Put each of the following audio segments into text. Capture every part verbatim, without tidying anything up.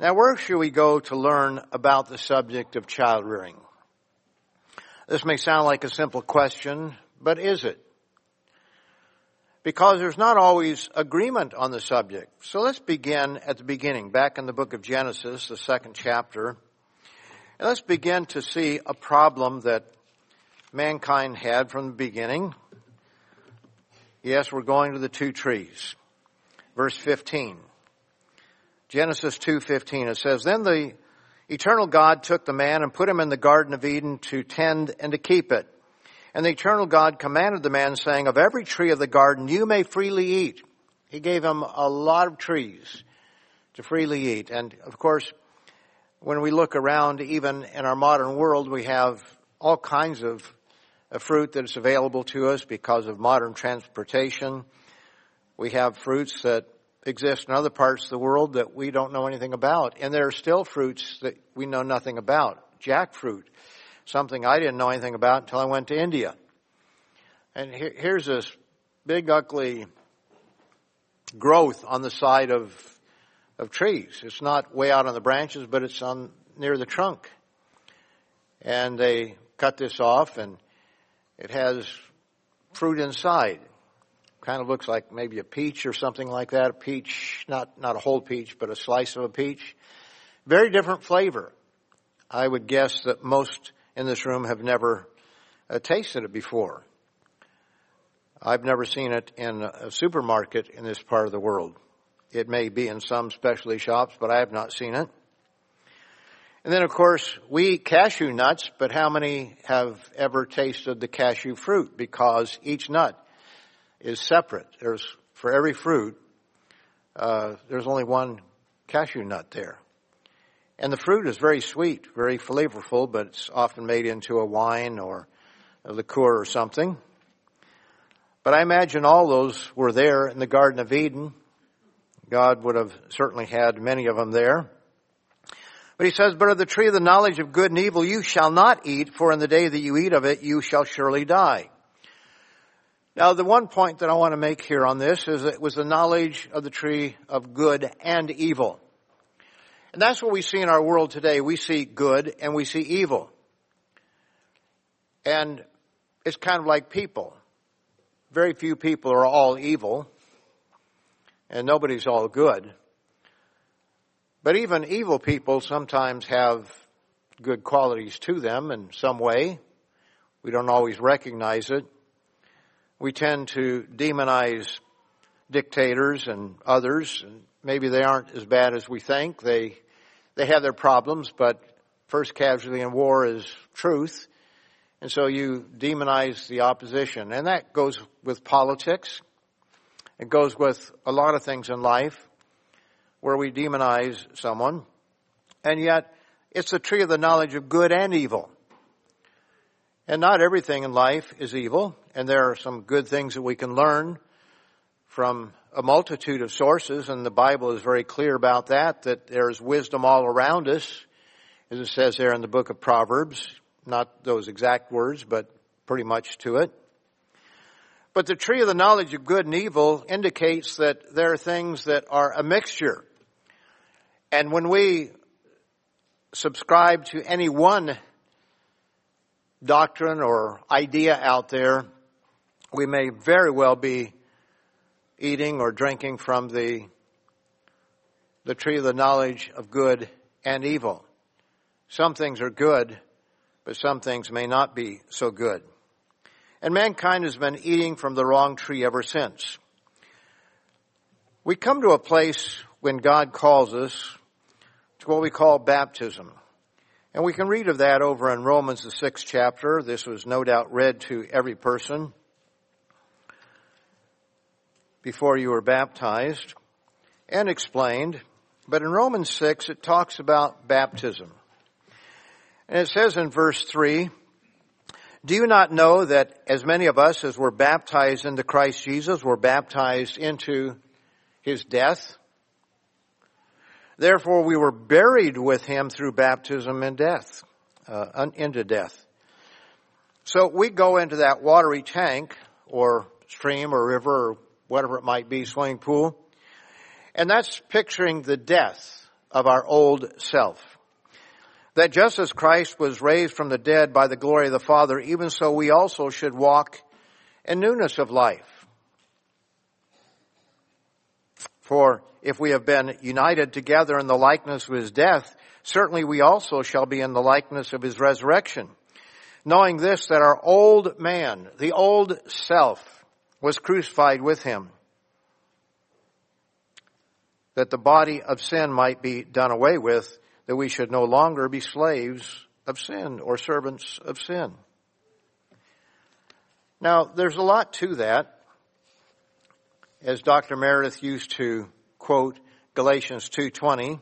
Now, where should we go to learn about the subject of child rearing? This may sound like a simple question, but is it? Because there's not always agreement on the subject. So let's begin at the beginning, back in the book of Genesis, the second chapter. And let's begin to see a problem that mankind had from the beginning. Yes, we're going to the two trees. Verse fifteen. Genesis two fifteen, it says, Then the eternal God took the man and put him in the Garden of Eden to tend and to keep it. And the eternal God commanded the man, saying, Of every tree of the garden you may freely eat. He gave him a lot of trees to freely eat. And of course, when we look around, even in our modern world, we have all kinds of, of fruit that is available to us because of modern transportation. We have fruits that exist in other parts of the world that we don't know anything about. And there are still fruits that we know nothing about. Jackfruit, something I didn't know anything about until I went to India. And here, here's this big, ugly growth on the side of, of trees. It's not way out on the branches, but it's on near the trunk. And they cut this off, and it has fruit inside. Kind of looks like maybe a peach or something like that. A peach, not, not a whole peach, but a slice of a peach. Very different flavor. I would guess that most in this room have never uh, tasted it before. I've never seen it in a supermarket in this part of the world. It may be in some specialty shops, but I have not seen it. And then, of course, we eat cashew nuts, but how many have ever tasted the cashew fruit? Because each nut is separate. There's, for every fruit, uh, there's only one cashew nut there. And the fruit is very sweet, very flavorful, but it's often made into a wine or a liqueur or something. But I imagine all those were there in the Garden of Eden. God would have certainly had many of them there. But he says, But of the tree of the knowledge of good and evil you shall not eat, for in the day that you eat of it you shall surely die. Now, the one point that I want to make here on this is that it was the knowledge of the tree of good and evil. And that's what we see in our world today. We see good and we see evil. And it's kind of like people. Very few people are all evil, and nobody's all good. But even evil people sometimes have good qualities to them in some way. We don't always recognize it. We tend to demonize dictators and others, and maybe they aren't as bad as we think. They they have their problems, but first casualty in war is truth. And so you demonize the opposition. And that goes with politics. It goes with a lot of things in life where we demonize someone. And yet, it's the tree of the knowledge of good and evil. And not everything in life is evil. And there are some good things that we can learn from a multitude of sources. And the Bible is very clear about that, that there's wisdom all around us, as it says there in the book of Proverbs. Not those exact words, but pretty much to it. But the tree of the knowledge of good and evil indicates that there are things that are a mixture. And when we subscribe to any one doctrine or idea out there, we may very well be eating or drinking from the, the tree of the knowledge of good and evil. Some things are good, but some things may not be so good. And mankind has been eating from the wrong tree ever since. We come to a place when God calls us to what we call baptism. And we can read of that over in Romans, the sixth chapter. This was no doubt read to every person before you were baptized and explained. But in Romans six, it talks about baptism. And it says in verse three, Do you not know that as many of us as were baptized into Christ Jesus were baptized into his death? Therefore we were buried with him through baptism in death, uh, into death. So we go into that watery tank or stream or river or whatever it might be, swimming pool. And that's picturing the death of our old self. That just as Christ was raised from the dead by the glory of the Father, even so we also should walk in newness of life. For if we have been united together in the likeness of his death, certainly we also shall be in the likeness of his resurrection. Knowing this, that our old man, the old self, was crucified with him, that the body of sin might be done away with, that we should no longer be slaves of sin or servants of sin. Now, there's a lot to that. As Doctor Meredith used to quote Galatians two twenty,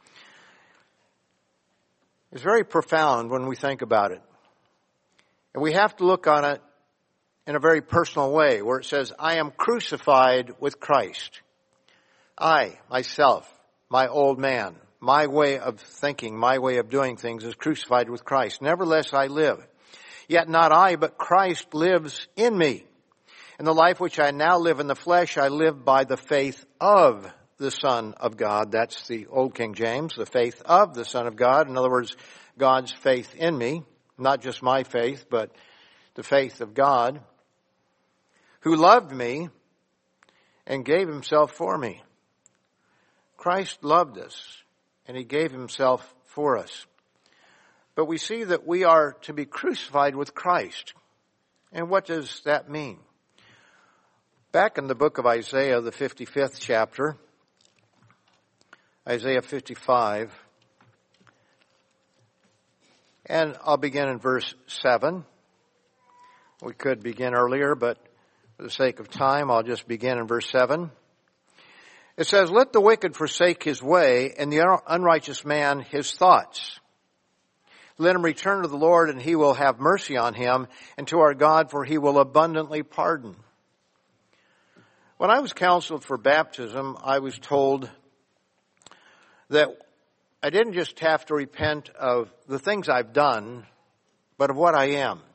it's very profound when we think about it. And we have to look on it in a very personal way, where it says, I am crucified with Christ. I, myself, my old man, my way of thinking, my way of doing things is crucified with Christ. Nevertheless I live. Yet not I, but Christ lives in me. In the life which I now live in the flesh, I live by the faith of the Son of God. That's the Old King James, the faith of the Son of God. In other words, God's faith in me. Not just my faith, but the faith of God, who loved me and gave himself for me. Christ loved us, and he gave himself for us. But we see that we are to be crucified with Christ. And what does that mean? Back in the book of Isaiah, the fifty-fifth chapter, Isaiah fifty-five, and I'll begin in verse seven. We could begin earlier, but for the sake of time, I'll just begin in verse seven. It says, let the wicked forsake his way, and the unrighteous man his thoughts. Let him return to the Lord, and he will have mercy on him, and to our God, for he will abundantly pardon. When I was counseled for baptism, I was told that I didn't just have to repent of the things I've done, but of what I am.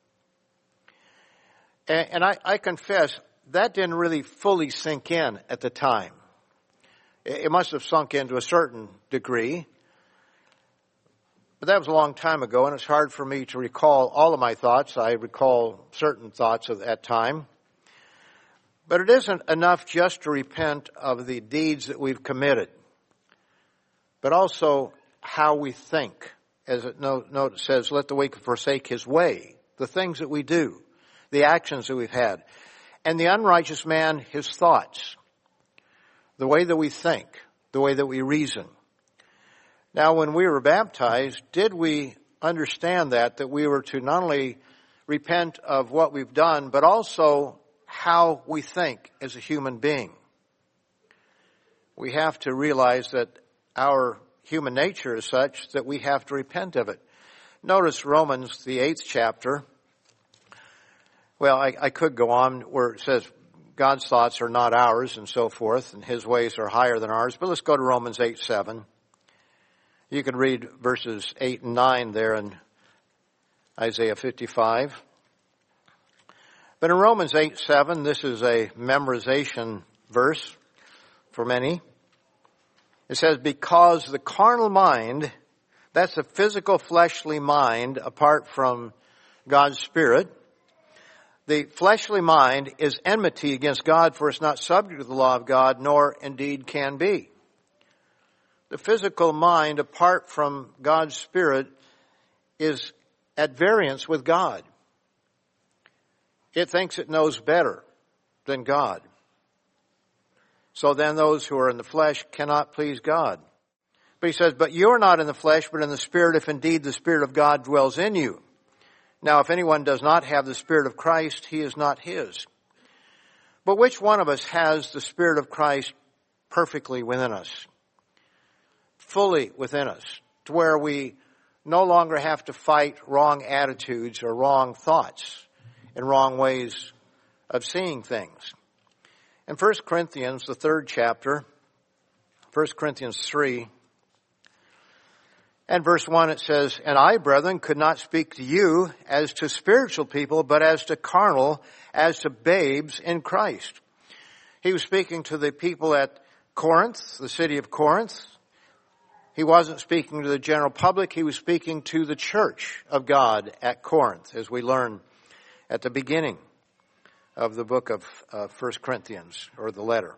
And, and I, I confess, that didn't really fully sink in at the time. It, it must have sunk in to a certain degree. But that was a long time ago, and it's hard for me to recall all of my thoughts. I recall certain thoughts at that time. But it isn't enough just to repent of the deeds that we've committed, but also how we think. As it note, note says, let the wicked forsake his way, the things that we do, the actions that we've had, and the unrighteous man his thoughts, the way that we think, the way that we reason. Now, when we were baptized, did we understand that, that we were to not only repent of what we've done, but also how we think as a human being? We have to realize that our human nature is such that we have to repent of it. Notice Romans, the eighth chapter. Well, I, I could go on where it says God's thoughts are not ours and so forth, and his ways are higher than ours. But let's go to Romans eight seven. You can read verses eight and nine there in Isaiah fifty-five. But in Romans eight seven, this is a memorization verse for many. It says, because the carnal mind, that's the physical fleshly mind apart from God's Spirit, the fleshly mind is enmity against God, for it's not subject to the law of God, nor indeed can be. The physical mind apart from God's Spirit is at variance with God. It thinks it knows better than God. So then those who are in the flesh cannot please God. But he says, but you're not in the flesh, but in the Spirit, if indeed the Spirit of God dwells in you. Now, if anyone does not have the Spirit of Christ, he is not his. But which one of us has the Spirit of Christ perfectly within us? Fully within us, to where we no longer have to fight wrong attitudes or wrong thoughts and wrong ways of seeing things. In First Corinthians, the third chapter, First Corinthians three, and verse one, it says, and I, brethren, could not speak to you as to spiritual people, but as to carnal, as to babes in Christ. He was speaking to the people at Corinth, the city of Corinth, He wasn't speaking to the general public. He was speaking to the church of God at Corinth, as we learn at the beginning of the book of uh, First Corinthians, or the letter.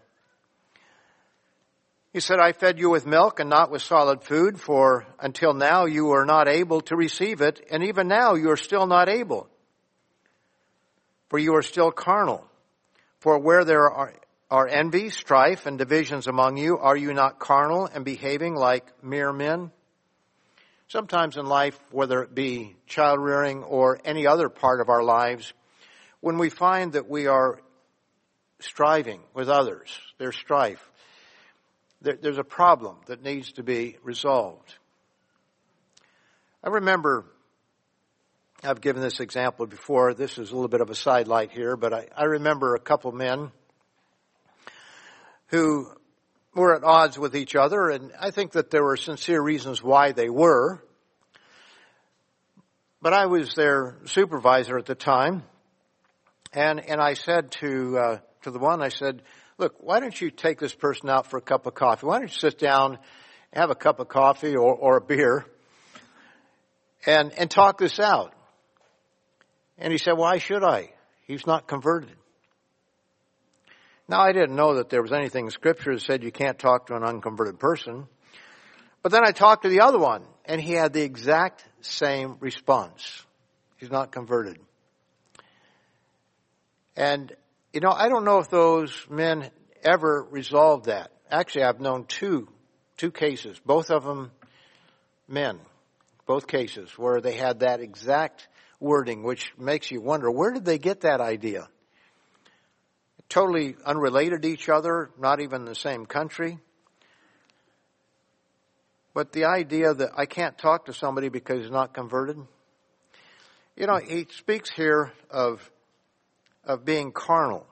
He said, I fed you with milk and not with solid food, for until now you were not able to receive it, and even now you are still not able. For you are still carnal. For where there are, are envy, strife, and divisions among you, are you not carnal and behaving like mere men? Sometimes in life, whether it be child rearing or any other part of our lives, when we find that we are striving with others, there's strife, there, there's a problem that needs to be resolved. I remember, I've given this example before, this is a little bit of a sidelight here, but I, I remember a couple men who were at odds with each other, and I think that there were sincere reasons why they were. But I was their supervisor at the time, and and I said to uh, to the one, I said, look, why don't you take this person out for a cup of coffee? Why don't you sit down, have a cup of coffee or, or a beer, and and talk this out? And he said, why should I? He's not converted. Now, I didn't know that there was anything in Scripture that said you can't talk to an unconverted person. But then I talked to the other one, and he had the exact same response. He's not converted. And, you know, I don't know if those men ever resolved that. Actually, I've known two, two cases, both of them men, both cases, where they had that exact wording, which makes you wonder, where did they get that idea? Totally unrelated to each other, not even in the same country. But the idea that I can't talk to somebody because he's not converted. You know, he speaks here of, of being carnal.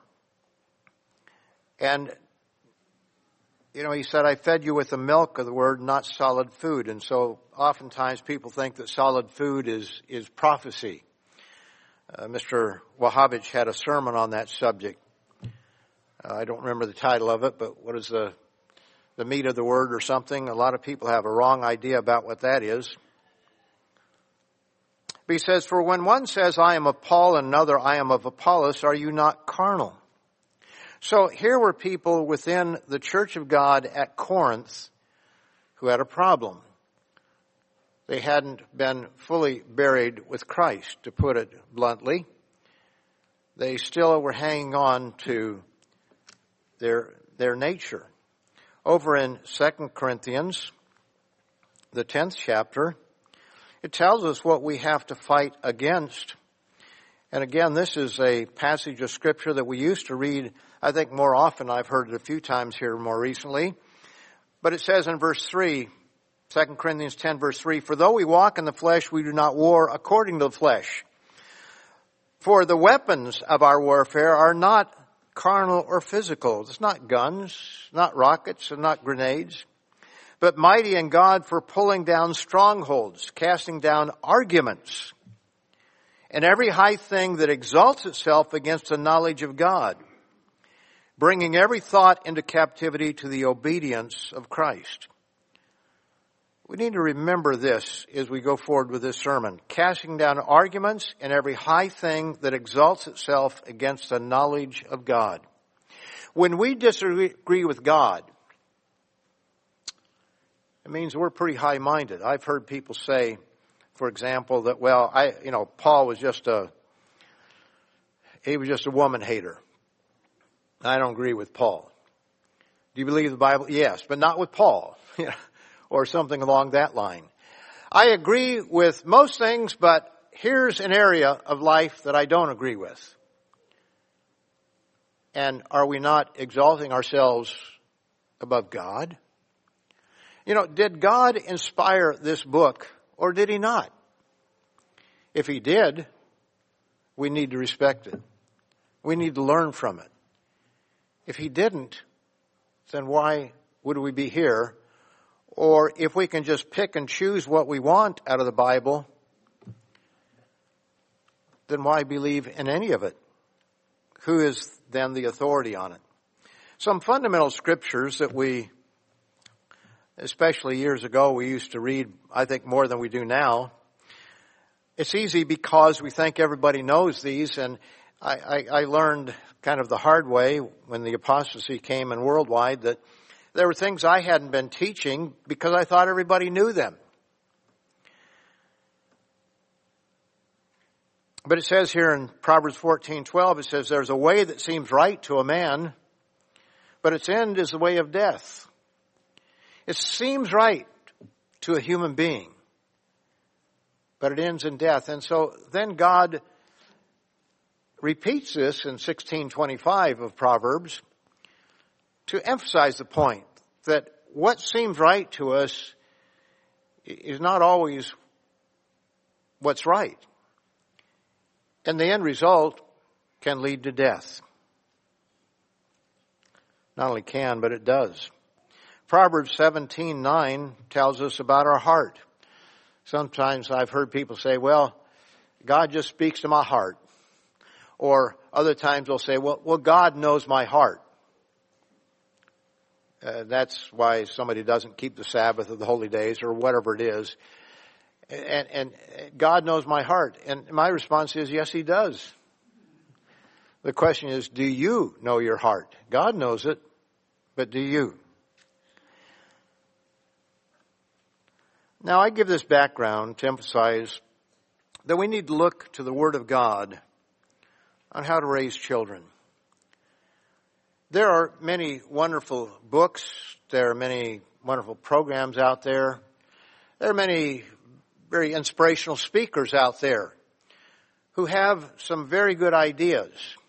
And, you know, he said, I fed you with the milk of the word, not solid food. And so oftentimes people think that solid food is, is prophecy. Uh, Mister Wahhabich had a sermon on that subject. Uh, I don't remember the title of it, but what is the the meat of the word or something? A lot of people have a wrong idea about what that is. But he says, for when one says, I am of Paul, and another, I am of Apollos, are you not carnal? So here were people within the church of God at Corinth who had a problem. They hadn't been fully buried with Christ, to put it bluntly. They still were hanging on to their their nature. Over in Second Corinthians, the tenth chapter, it tells us what we have to fight against. And again, this is a passage of Scripture that we used to read, I think more often. I've heard it a few times here more recently. But it says in verse three, Second Corinthians ten, verse three, for though we walk in the flesh, we do not war according to the flesh. For the weapons of our warfare are not carnal or physical. It's not guns, not rockets, and not grenades, but mighty in God for pulling down strongholds, casting down arguments, and every high thing that exalts itself against the knowledge of God, bringing every thought into captivity to the obedience of Christ. We need to remember this as we go forward with this sermon. Casting down arguments and every high thing that exalts itself against the knowledge of God. When we disagree with God, it means we're pretty high-minded. I've heard people say, for example, that, well, I, you know, Paul was just a, he was just a woman hater. I don't agree with Paul. Do you believe the Bible? Yes, but not with Paul. Or something along that line. I agree with most things, but here's an area of life that I don't agree with. And are we not exalting ourselves above God? You know, did God inspire this book, or did he not? If he did, we need to respect it. We need to learn from it. If he didn't, then why would we be here? Or if we can just pick and choose what we want out of the Bible, then why believe in any of it? Who is then the authority on it? Some fundamental scriptures that we especially years ago, we used to read, I think, more than we do now. It's easy because we think everybody knows these, and I, I, I learned kind of the hard way when the apostasy came in worldwide that there were things I hadn't been teaching because I thought everybody knew them. But it says here in Proverbs fourteen twelve, it says, there's a way that seems right to a man, but its end is the way of death. It seems right to a human being, but it ends in death. And so then God repeats this in sixteen twenty-five of Proverbs to emphasize the point that what seems right to us is not always what's right. And the end result can lead to death. Not only can, but it does. Proverbs seventeen nine tells us about our heart. Sometimes I've heard people say, well, God just speaks to my heart. Or other times they'll say, well, well God knows my heart. Uh, that's why somebody doesn't keep the Sabbath or the holy days or whatever it is. And, and God knows my heart. And my response is, yes, He does. The question is, do you know your heart? God knows it, but do you? Now, I give this background to emphasize that we need to look to the Word of God on how to raise children. There are many wonderful books. There are many wonderful programs out there. There are many very inspirational speakers out there who have some very good ideas.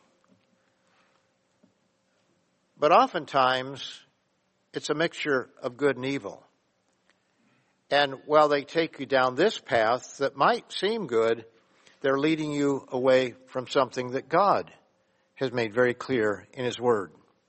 But oftentimes, it's a mixture of good and evil. And while they take you down this path that might seem good, they're leading you away from something that God has made very clear in His Word.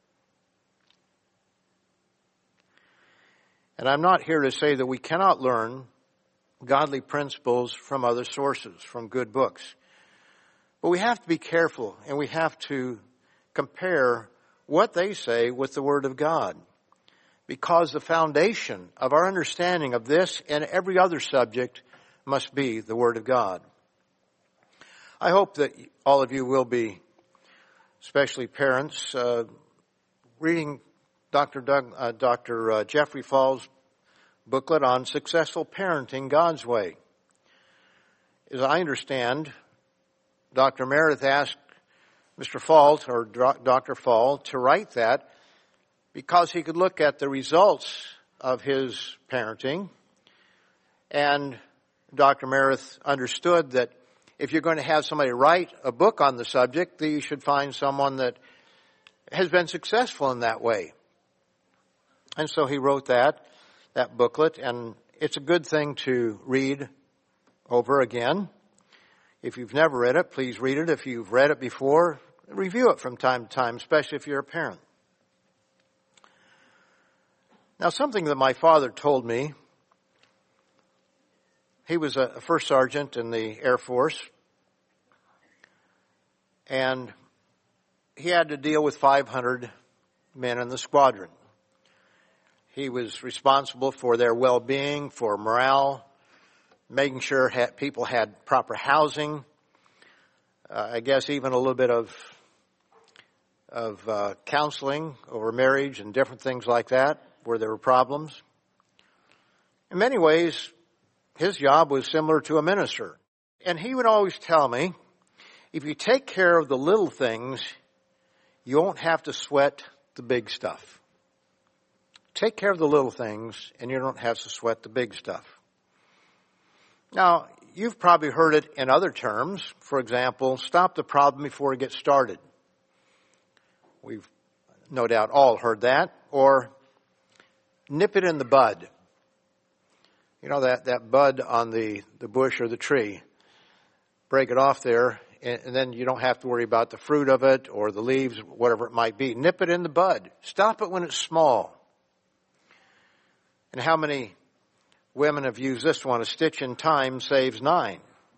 And I'm not here to say that we cannot learn godly principles from other sources, from good books. But we have to be careful, and we have to compare what they say with the Word of God. Because the foundation of our understanding of this and every other subject must be the Word of God. I hope that all of you will be, especially parents, uh, reading Doctor Doug, uh, Doctor Uh, Jeffrey Fall's booklet on successful parenting God's way. As I understand, Doctor Meredith asked Mister Fall, or Doctor Fall, to write that because he could look at the results of his parenting. And Doctor Meredith understood that if you're going to have somebody write a book on the subject, that you should find someone that has been successful in that way. And so he wrote that, that booklet, and it's a good thing to read over again. If you've never read it, please read it. If you've read it before, review it from time to time, especially if you're a parent. Now, something that my father told me, he was a first sergeant in the Air Force, and he had to deal with five hundred men in the squadron. He was responsible for their well-being, for morale, making sure people had proper housing, uh, I guess even a little bit of of uh, counseling over marriage and different things like that where there were problems. In many ways, his job was similar to a minister. And he would always tell me, if you take care of the little things, you won't have to sweat the big stuff. Take care of the little things, and you don't have to sweat the big stuff. Now, you've probably heard it in other terms. For example, stop the problem before it gets started. We've no doubt all heard that. Or nip it in the bud. You know, that, that bud on the, the bush or the tree. Break it off there, and, and then you don't have to worry about the fruit of it or the leaves, whatever it might be. Nip it in the bud. Stop it when it's small. And how many women have used this one? A stitch in time saves nine.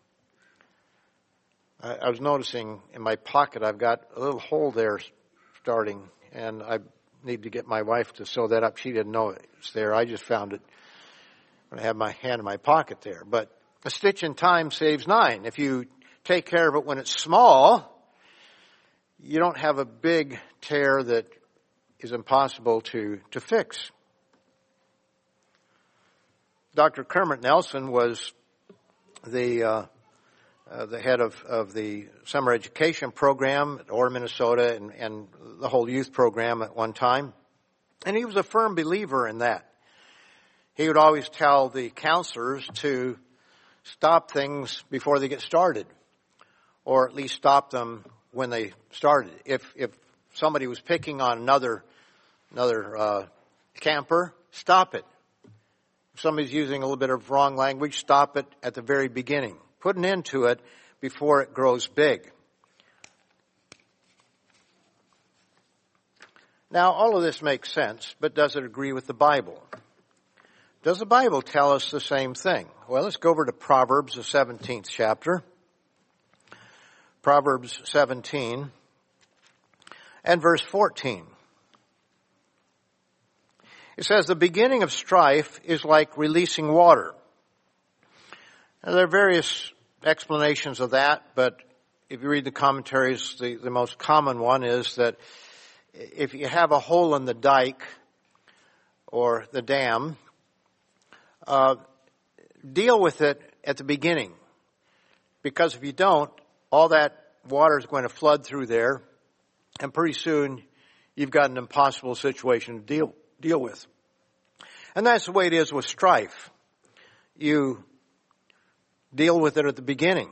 I, I was noticing in my pocket I've got a little hole there starting, and I'm need to get my wife to sew that up. She didn't know it's there. I just found it when I had my hand in my pocket there. But a stitch in time saves nine. If you take care of it when it's small, you don't have a big tear that is impossible to, to fix. Doctor Kermit Nelson was the uh, uh, the head of, of the summer education program at Orr, Minnesota, and, and the whole youth program at one time. And he was a firm believer in that. He would always tell the counselors to stop things before they get started, or at least stop them when they started. If if somebody was picking on another another uh, camper, stop it. If somebody's using a little bit of wrong language, stop it at the very beginning. Put an end to it before it grows big. Now, all of this makes sense, but does it agree with the Bible? Does the Bible tell us the same thing? Well, let's go over to Proverbs, the seventeenth chapter. Proverbs seventeen and verse fourteen. It says, the beginning of strife is like releasing water. Now, there are various explanations of that, but if you read the commentaries, the, the most common one is that if you have a hole in the dike or the dam, uh, deal with it at the beginning. Because if you don't, all that water is going to flood through there, and pretty soon you've got an impossible situation to deal deal with. And that's the way it is with strife. You deal with it at the beginning.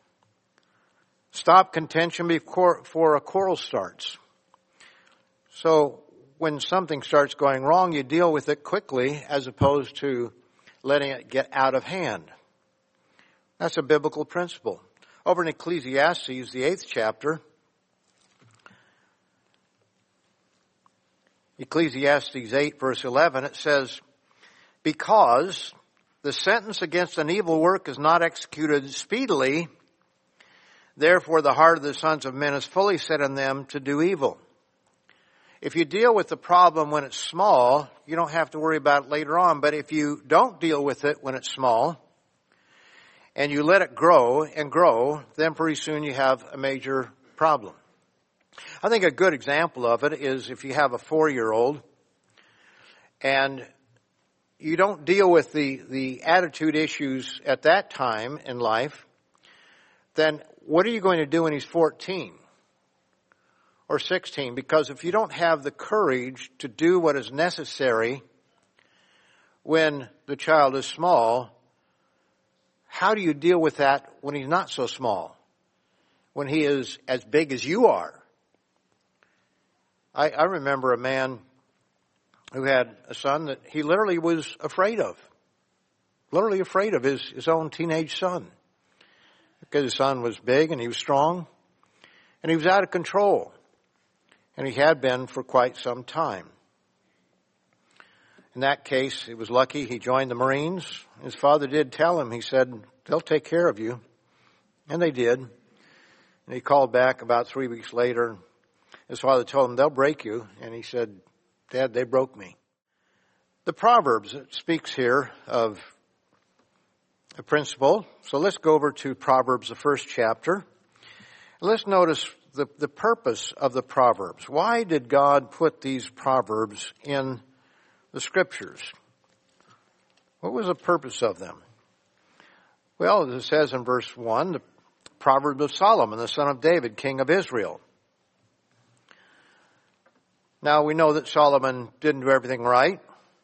Stop contention before a quarrel starts. So when something starts going wrong, you deal with it quickly as opposed to letting it get out of hand. That's a biblical principle. Over in Ecclesiastes, the eighth chapter, Ecclesiastes eight, verse eleven, it says, because the sentence against an evil work is not executed speedily, therefore the heart of the sons of men is fully set in them to do evil. If you deal with the problem when it's small, you don't have to worry about it later on. But if you don't deal with it when it's small, and you let it grow and grow, then pretty soon you have a major problem. I think a good example of it is if you have a four-year-old and you don't deal with the, the attitude issues at that time in life, then what are you going to do when he's fourteen or sixteen? Because if you don't have the courage to do what is necessary when the child is small, how do you deal with that when he's not so small? When he is as big as you are? I, I remember a man who had a son that he literally was afraid of. Literally afraid of his, his own teenage son. Because his son was big and he was strong. And he was out of control. And he had been for quite some time. In that case, he was lucky he joined the Marines. His father did tell him, he said, they'll take care of you. And they did. And he called back about three weeks later. His father told him, they'll break you. And he said, Dad, they broke me. The Proverbs, it speaks here of a principle. So let's go over to Proverbs, the first chapter. Let's notice the, the purpose of the Proverbs. Why did God put these Proverbs in the Scriptures? What was the purpose of them? Well, as it says in verse one, the Proverbs of Solomon, the son of David, king of Israel. Now, we know that Solomon didn't do everything right.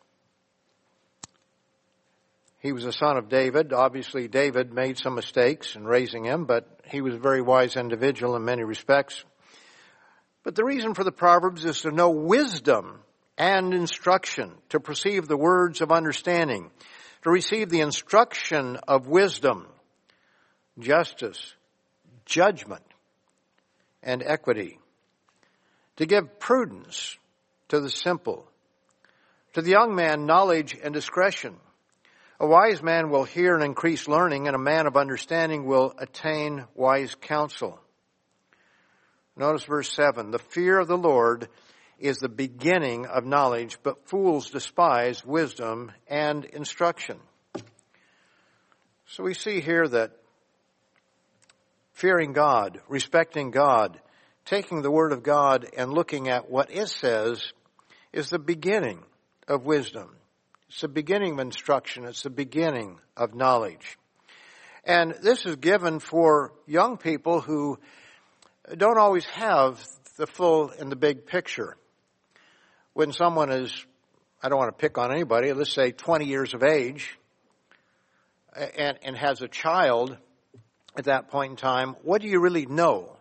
He was a son of David. Obviously, David made some mistakes in raising him, but he was a very wise individual in many respects. But the reason for the Proverbs is to know wisdom and instruction, to perceive the words of understanding, to receive the instruction of wisdom, justice, judgment, and equity, to give prudence to the simple, to the young man knowledge and discretion. A wise man will hear and increase learning, and a man of understanding will attain wise counsel. Notice verse seven. The fear of the Lord is the beginning of knowledge, but fools despise wisdom and instruction. So we see here that fearing God, respecting God, taking the Word of God and looking at what it says is the beginning of wisdom. It's the beginning of instruction. It's the beginning of knowledge. And this is given for young people who don't always have the full and the big picture. When someone is, I don't want to pick on anybody, let's say twenty years of age and, and has a child at that point in time, what do you really know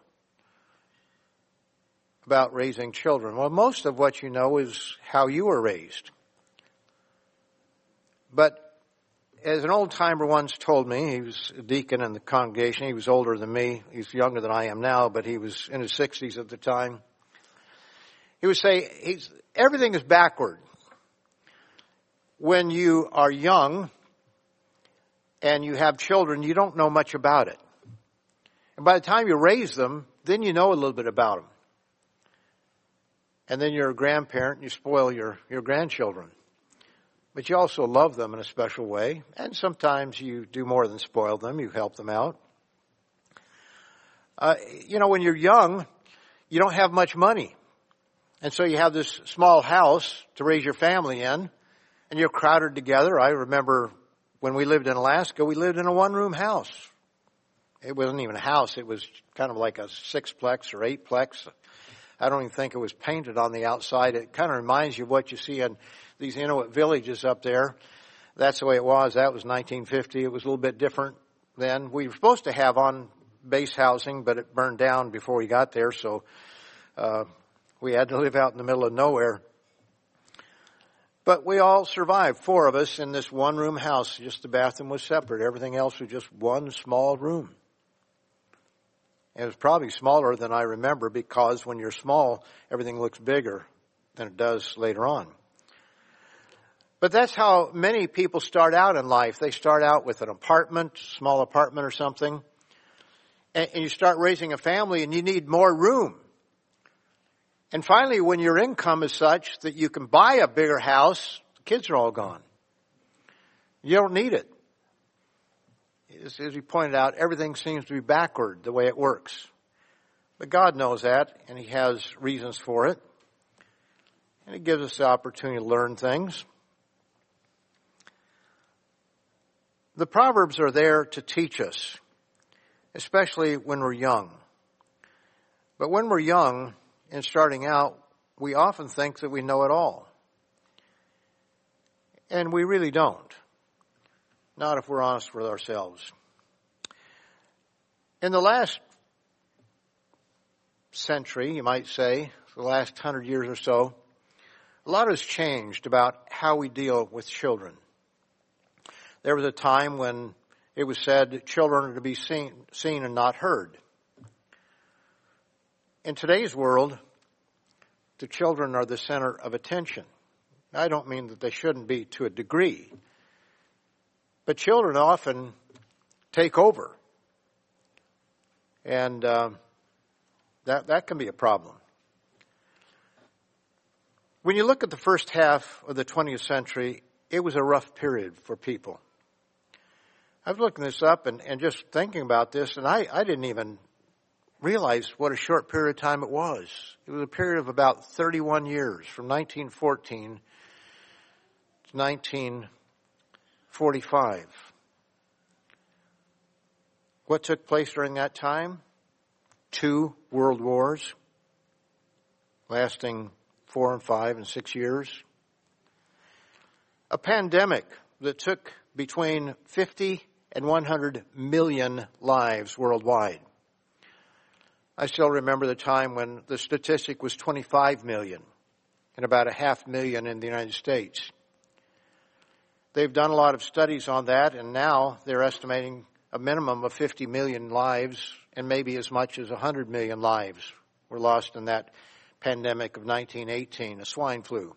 about raising children? Well, most of what you know is how you were raised. But as an old-timer once told me, he was a deacon in the congregation. He was older than me. He's younger than I am now, but he was in his sixties at the time. He would say, he's, everything is backward. When you are young and you have children, you don't know much about it. And by the time you raise them, then you know a little bit about them. And then you're a grandparent and you spoil your, your grandchildren. But you also love them in a special way. And sometimes you do more than spoil them. You help them out. Uh, you know, when you're young, you don't have much money. And so you have this small house to raise your family in. And you're crowded together. I remember when we lived in Alaska, we lived in a one-room house. It wasn't even a house. It was kind of like a sixplex or eightplex. I don't even think it was painted on the outside. It kind of reminds you of what you see in these Inuit villages up there. That's the way it was. That was nineteen fifty. It was a little bit different then. We were supposed to have on base housing, but it burned down before we got there, so uh, we had to live out in the middle of nowhere. But we all survived, four of us in this one-room house. Just the bathroom was separate. Everything else was just one small room. It was probably smaller than I remember because when you're small, everything looks bigger than it does later on. But that's how many people start out in life. They start out with an apartment, small apartment or something, and, and you start raising a family and you need more room. And finally, when your income is such that you can buy a bigger house, the kids are all gone. You don't need it. As, as we pointed out, everything seems to be backward the way it works. But God knows that, and He has reasons for it. And He gives us the opportunity to learn things. The Proverbs are there to teach us, especially when we're young. But when we're young and starting out, we often think that we know it all. And we really don't. Not if we're honest with ourselves. In the last century, you might say, the last hundred years or so, a lot has changed about how we deal with children. There was a time when it was said that children are to be seen, seen and not heard. In today's world, the children are the center of attention. I don't mean that they shouldn't be to a degree, but children often take over, and uh, that that can be a problem. When you look at the first half of the twentieth century, it was a rough period for people. I was looking this up and, and just thinking about this, and I, I didn't even realize what a short period of time it was. It was a period of about thirty-one years, from nineteen fourteen to nineteen forty-five. What took place during that time? Two world wars, lasting four and five and six years. A pandemic that took between fifty and one hundred million lives worldwide. I still remember the time when the statistic was twenty-five million and about a half million in the United States. They've done a lot of studies on that, and now they're estimating a minimum of fifty million lives and maybe as much as one hundred million lives were lost in that pandemic of nineteen eighteen, a swine flu.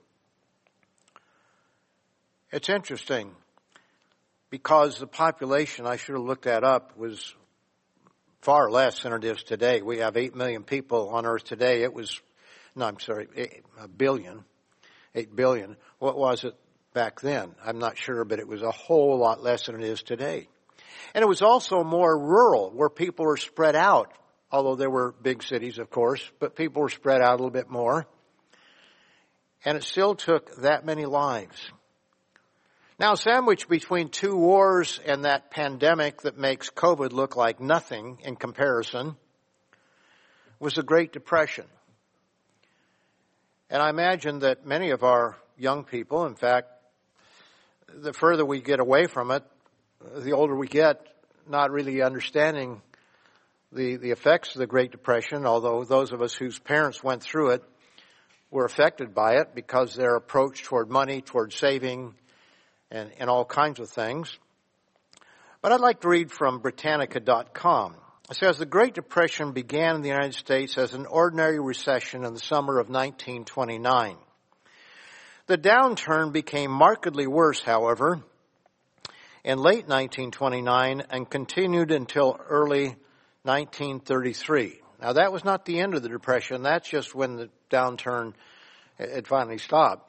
It's interesting because the population, I should have looked that up, was far less than it is today. We have eight million people on earth today. It was No, I'm sorry, eight, a billion, eight billion. What was it back then? I'm not sure, but it was a whole lot less than it is today. And it was also more rural, where people were spread out, although there were big cities, of course, but people were spread out a little bit more. And it still took that many lives. Now, sandwiched between two wars and that pandemic that makes COVID look like nothing in comparison was the Great Depression. And I imagine that many of our young people, in fact, the further we get away from it, the older we get, not really understanding the, the effects of the Great Depression, although those of us whose parents went through it were affected by it because their approach toward money, toward saving, and, and all kinds of things. But I'd like to read from Britannica dot com. It says, the Great Depression began in the United States as an ordinary recession in the summer of nineteen twenty-nine. The downturn became markedly worse, however, in late nineteen twenty-nine and continued until early nineteen thirty-three. Now, that was not the end of the Depression. That's just when the downturn had finally stopped.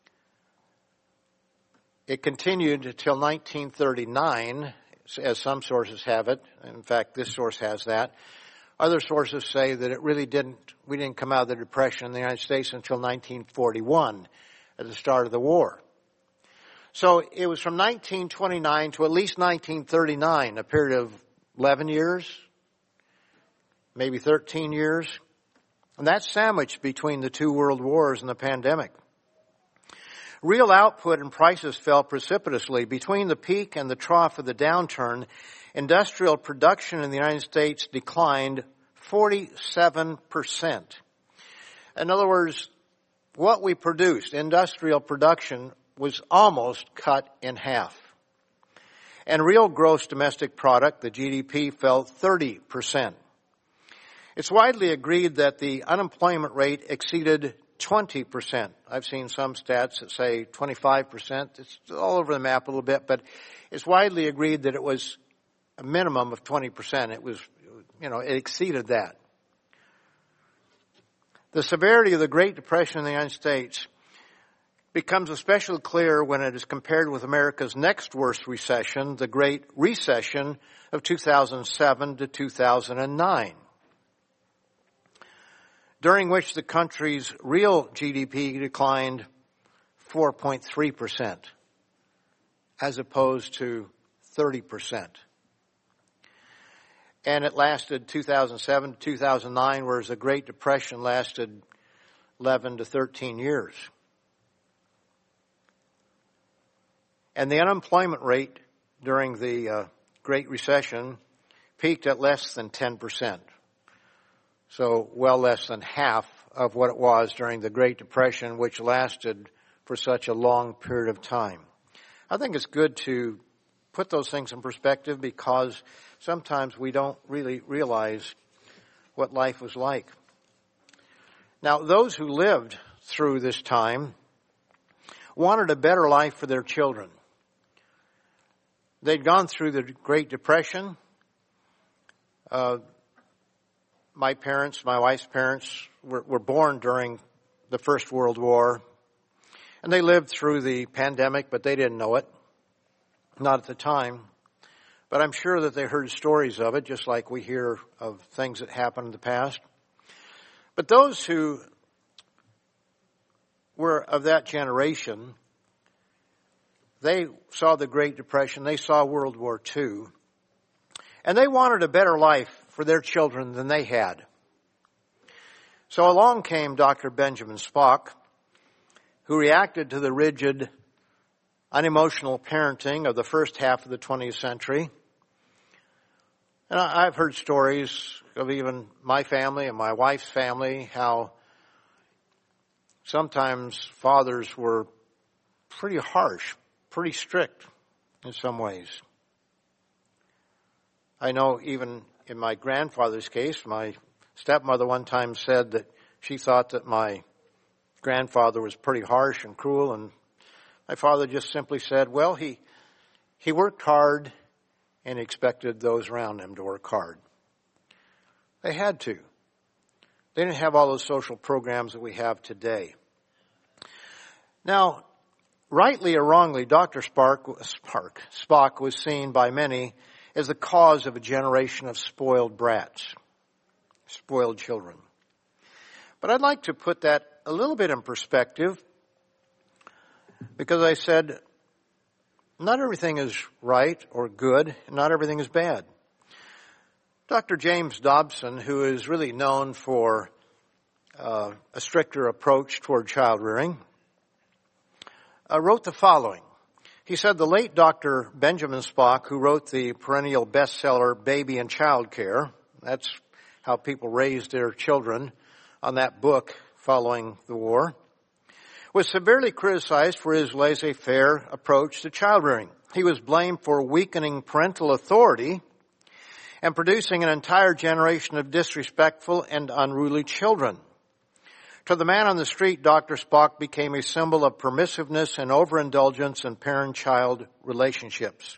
It continued until nineteen thirty-nine, as some sources have it. In fact, this source has that. Other sources say that it really didn't, we didn't come out of the Depression in the United States until nineteen forty-one, at the start of the war. So it was from nineteen twenty-nine to at least nineteen thirty-nine, a period of eleven years, maybe thirteen years. And that's sandwiched between the two world wars and the pandemic. Real output and prices fell precipitously. Between the peak and the trough of the downturn, industrial production in the United States declined forty-seven percent. In other words, what we produced, industrial production, was almost cut in half. And real gross domestic product, the G D P, fell thirty percent. It's widely agreed that the unemployment rate exceeded twenty percent. I've seen some stats that say twenty-five percent. It's all over the map a little bit, but it's widely agreed that it was a minimum of twenty percent. It was, you know, it exceeded that. The severity of the Great Depression in the United States becomes especially clear when it is compared with America's next worst recession, the Great Recession of two thousand seven to two thousand nine. During which the country's real G D P declined four point three percent, as opposed to thirty percent. And it lasted two thousand seven to two thousand nine, whereas the Great Depression lasted eleven to thirteen years. And the unemployment rate during the uh, Great Recession peaked at less than ten percent. So well less than half of what it was during the Great Depression, which lasted for such a long period of time. I think it's good to put those things in perspective because sometimes we don't really realize what life was like. Now, those who lived through this time wanted a better life for their children. They'd gone through the Great Depression. Uh, My parents, my wife's parents, were, were born during the First World War. And they lived through the pandemic, but they didn't know it. Not at the time. But I'm sure that they heard stories of it, just like we hear of things that happened in the past. But those who were of that generation, they saw the Great Depression, they saw World War Two, and they wanted a better life for their children than they had. So along came Doctor Benjamin Spock, who reacted to the rigid, unemotional parenting of the first half of the twentieth century. And I've heard stories of even my family and my wife's family, how sometimes fathers were pretty harsh, pretty strict in some ways. I know even in my grandfather's case, my stepmother one time said that she thought that my grandfather was pretty harsh and cruel, and my father just simply said, well, he he worked hard and expected those around him to work hard. They had to. They didn't have all those social programs that we have today. Now, rightly or wrongly, Doctor Spark, Spark, Spock was seen by many as the cause of a generation of spoiled brats, spoiled children. But I'd like to put that a little bit in perspective, because I said, not everything is right or good, and not everything is bad. Doctor James Dobson, who is really known for uh, a stricter approach toward child rearing, uh, wrote the following. He said the late Doctor Benjamin Spock, who wrote the perennial bestseller Baby and Child Care, that's how people raised their children on that book following the war, was severely criticized for his laissez-faire approach to child rearing. He was blamed for weakening parental authority and producing an entire generation of disrespectful and unruly children. To the man on the street, Doctor Spock became a symbol of permissiveness and overindulgence in parent-child relationships.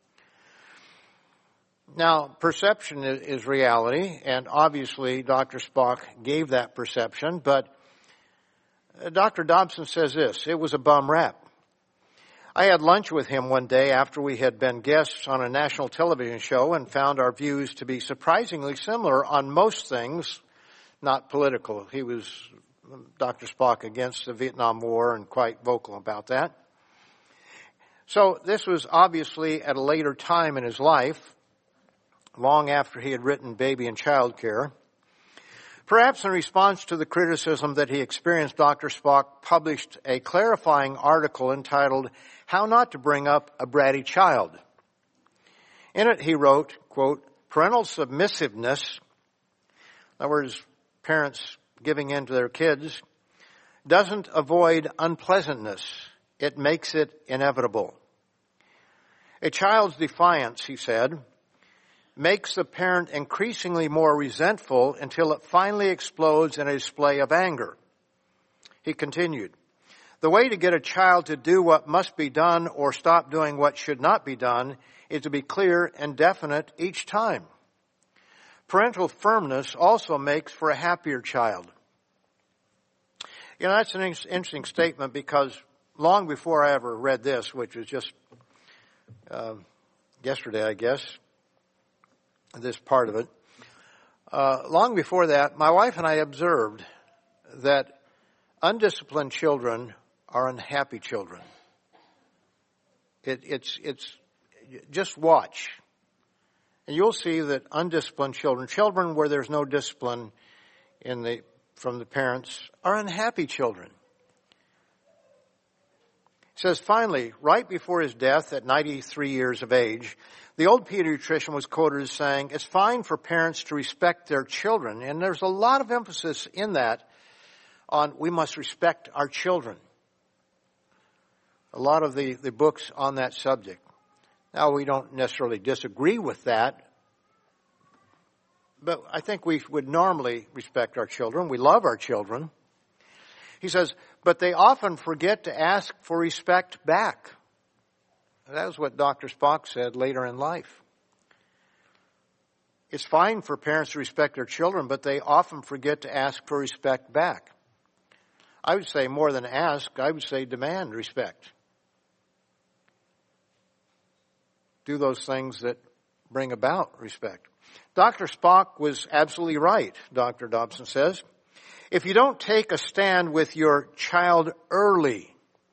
Now, perception is reality, and obviously Doctor Spock gave that perception, but Doctor Dobson says this: it was a bum rap. I had lunch with him one day after we had been guests on a national television show and found our views to be surprisingly similar on most things, not political. He was, Doctor Spock, against the Vietnam War and quite vocal about that. So this was obviously at a later time in his life, long after he had written Baby and Child Care. Perhaps in response to the criticism that he experienced, Doctor Spock published a clarifying article entitled, How Not to Bring Up a Bratty Child. In it he wrote, quote, parental submissiveness, in other words, parents giving in to their kids, doesn't avoid unpleasantness. It makes it inevitable. A child's defiance, he said, makes the parent increasingly more resentful until it finally explodes in a display of anger. He continued, the way to get a child to do what must be done or stop doing what should not be done is to be clear and definite each time. Parental firmness also makes for a happier child. You know, that's an interesting statement, because long before I ever read this, which was just uh, yesterday, I guess, this part of it. Uh, long before that, my wife and I observed that undisciplined children are unhappy children. It, it's, it's, just watch. And you'll see that undisciplined children, children where there's no discipline in the, from the parents, are unhappy children. It says, finally, right before his death at ninety-three years of age, the old pediatrician was quoted as saying, it's fine for parents to respect their children. And there's a lot of emphasis in that on we must respect our children. A lot of the, the books on that subject. Now, we don't necessarily disagree with that, but I think we would normally respect our children. We love our children. He says, but they often forget to ask for respect back. That was what Doctor Spock said later in life. It's fine for parents to respect their children, but they often forget to ask for respect back. I would say more than ask, I would say demand respect. Do those things that bring about respect. Doctor Spock was absolutely right, Doctor Dobson says. If you don't take a stand with your child early,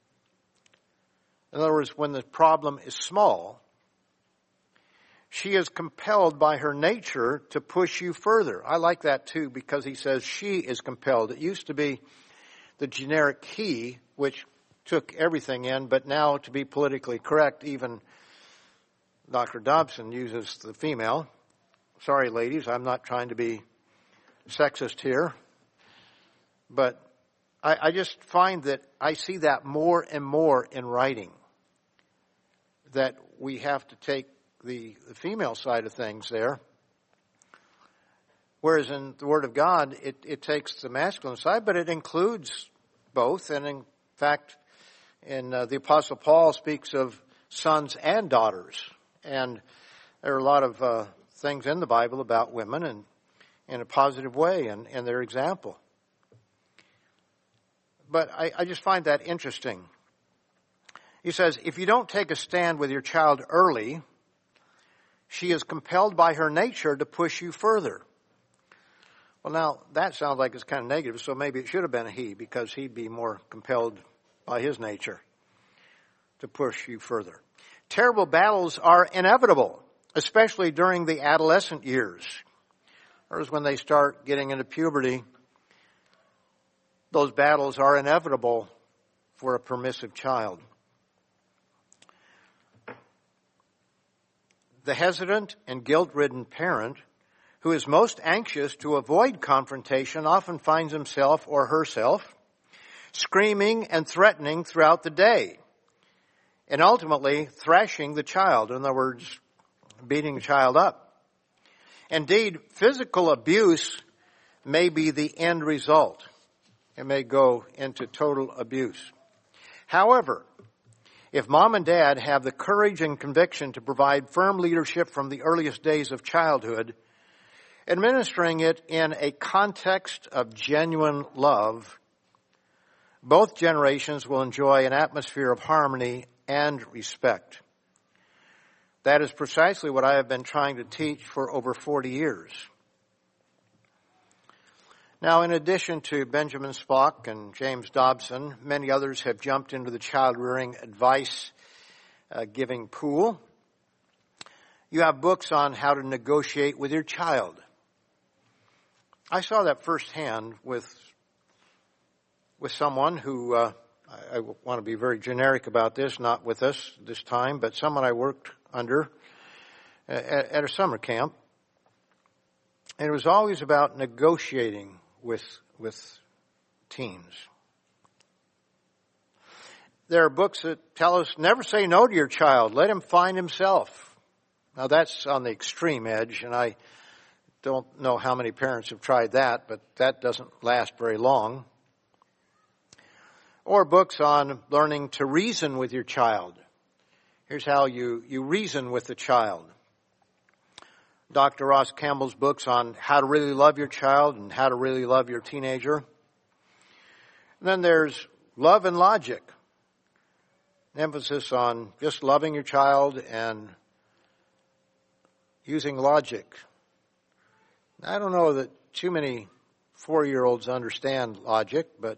in other words, when the problem is small, she is compelled by her nature to push you further. I like that too, because he says she is compelled. It used to be the generic he, which took everything in, but now, to be politically correct, even Doctor Dobson uses the female. Sorry, ladies, I'm not trying to be sexist here. But I, I just find that I see that more and more in writing, that we have to take the, the female side of things there. Whereas in the Word of God, it, it takes the masculine side, but it includes both. And in fact, in uh, the Apostle Paul speaks of sons and daughters. And there are a lot of uh, things in the Bible about women, and in a positive way in, in their example. But I, I just find that interesting. He says, if you don't take a stand with your child early, she is compelled by her nature to push you further. Well, now, that sounds like it's kind of negative, so maybe it should have been a he, because he'd be more compelled by his nature to push you further. Terrible battles are inevitable, especially during the adolescent years, or when they start getting into puberty. Those battles are inevitable for a permissive child. The hesitant and guilt-ridden parent who is most anxious to avoid confrontation often finds himself or herself screaming and threatening throughout the day, and ultimately thrashing the child, in other words, beating the child up. Indeed, physical abuse may be the end result. It may go into total abuse. However, if mom and dad have the courage and conviction to provide firm leadership from the earliest days of childhood, administering it in a context of genuine love, both generations will enjoy an atmosphere of harmony and respect. That is precisely what I have been trying to teach for over forty years. Now, in addition to Benjamin Spock and James Dobson, many others have jumped into the child-rearing advice uh, giving pool. You have books on how to negotiate with your child. I saw that firsthand with with someone who, uh, I, I want to be very generic about this, not with us this time, but someone I worked under at, at a summer camp. And it was always about negotiating with with teens. There are books that tell us never say no to your child. Let him find himself. Now that's on the extreme edge, and I don't know how many parents have tried that, but that doesn't last very long. Or books on learning to reason with your child. Here's how you, you reason with the child. Doctor Ross Campbell's books on how to really love your child and how to really love your teenager. And then there's Love and Logic. Emphasis on just loving your child and using logic. I don't know that too many four-year-olds understand logic, but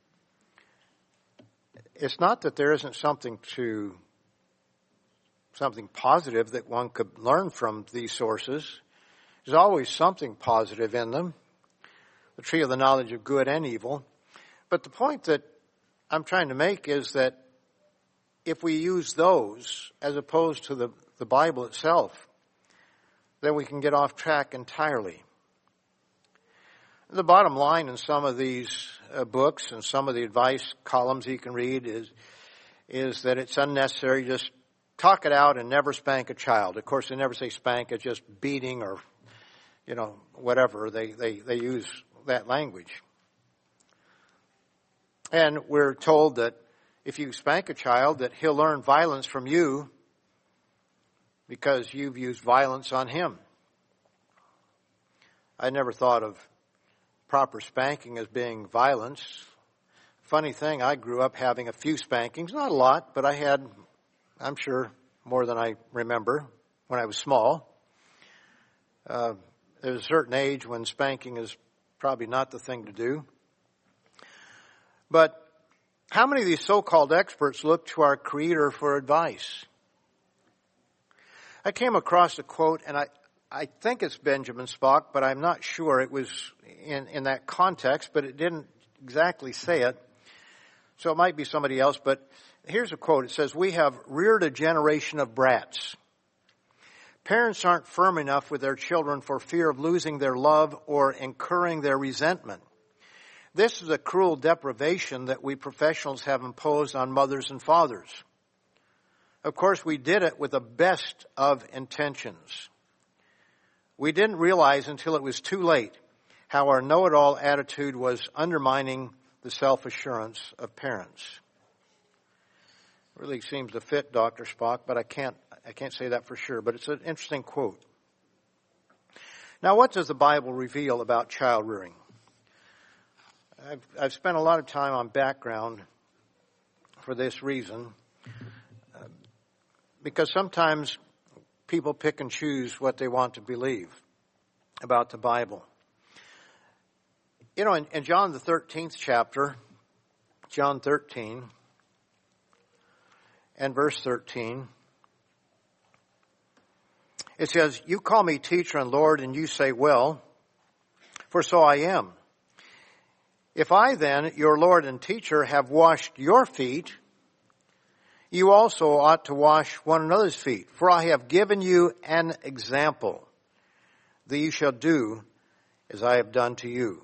it's not that there isn't something to something positive that one could learn from these sources. There's always something positive in them, the tree of the knowledge of good and evil. But the point that I'm trying to make is that if we use those as opposed to the, the Bible itself, then we can get off track entirely. The bottom line in some of these uh, books and some of the advice columns you can read is, is that it's unnecessary. Just talk it out and never spank a child. Of course, they never say spank, it's just beating or, you know, whatever. They, they, they use that language. And we're told that if you spank a child, that he'll learn violence from you because you've used violence on him. I never thought of proper spanking as being violence. Funny thing, I grew up having a few spankings, not a lot, but I had, I'm sure, more than I remember when I was small. Uh, there's a certain age when spanking is probably not the thing to do. But how many of these so-called experts look to our Creator for advice? I came across a quote, and I, I think it's Benjamin Spock, but I'm not sure. It was in, in that context, but it didn't exactly say it. So it might be somebody else, but here's a quote. It says, "We have reared a generation of brats. Parents aren't firm enough with their children for fear of losing their love or incurring their resentment. This is a cruel deprivation that we professionals have imposed on mothers and fathers. Of course, we did it with the best of intentions. We didn't realize until it was too late how our know-it-all attitude was undermining the self-assurance of parents." Really seems to fit Doctor Spock, but I can't I can't say that for sure. But it's an interesting quote. Now, what does the Bible reveal about child rearing? I've, I've spent a lot of time on background for this reason, uh, because sometimes people pick and choose what they want to believe about the Bible. You know, in, in John the thirteenth chapter, John thirteen and verse thirteen, it says, "You call me teacher and Lord, and you say, well, for so I am. If I then, your Lord and teacher, have washed your feet, you also ought to wash one another's feet. For I have given you an example, that you shall do as I have done to you.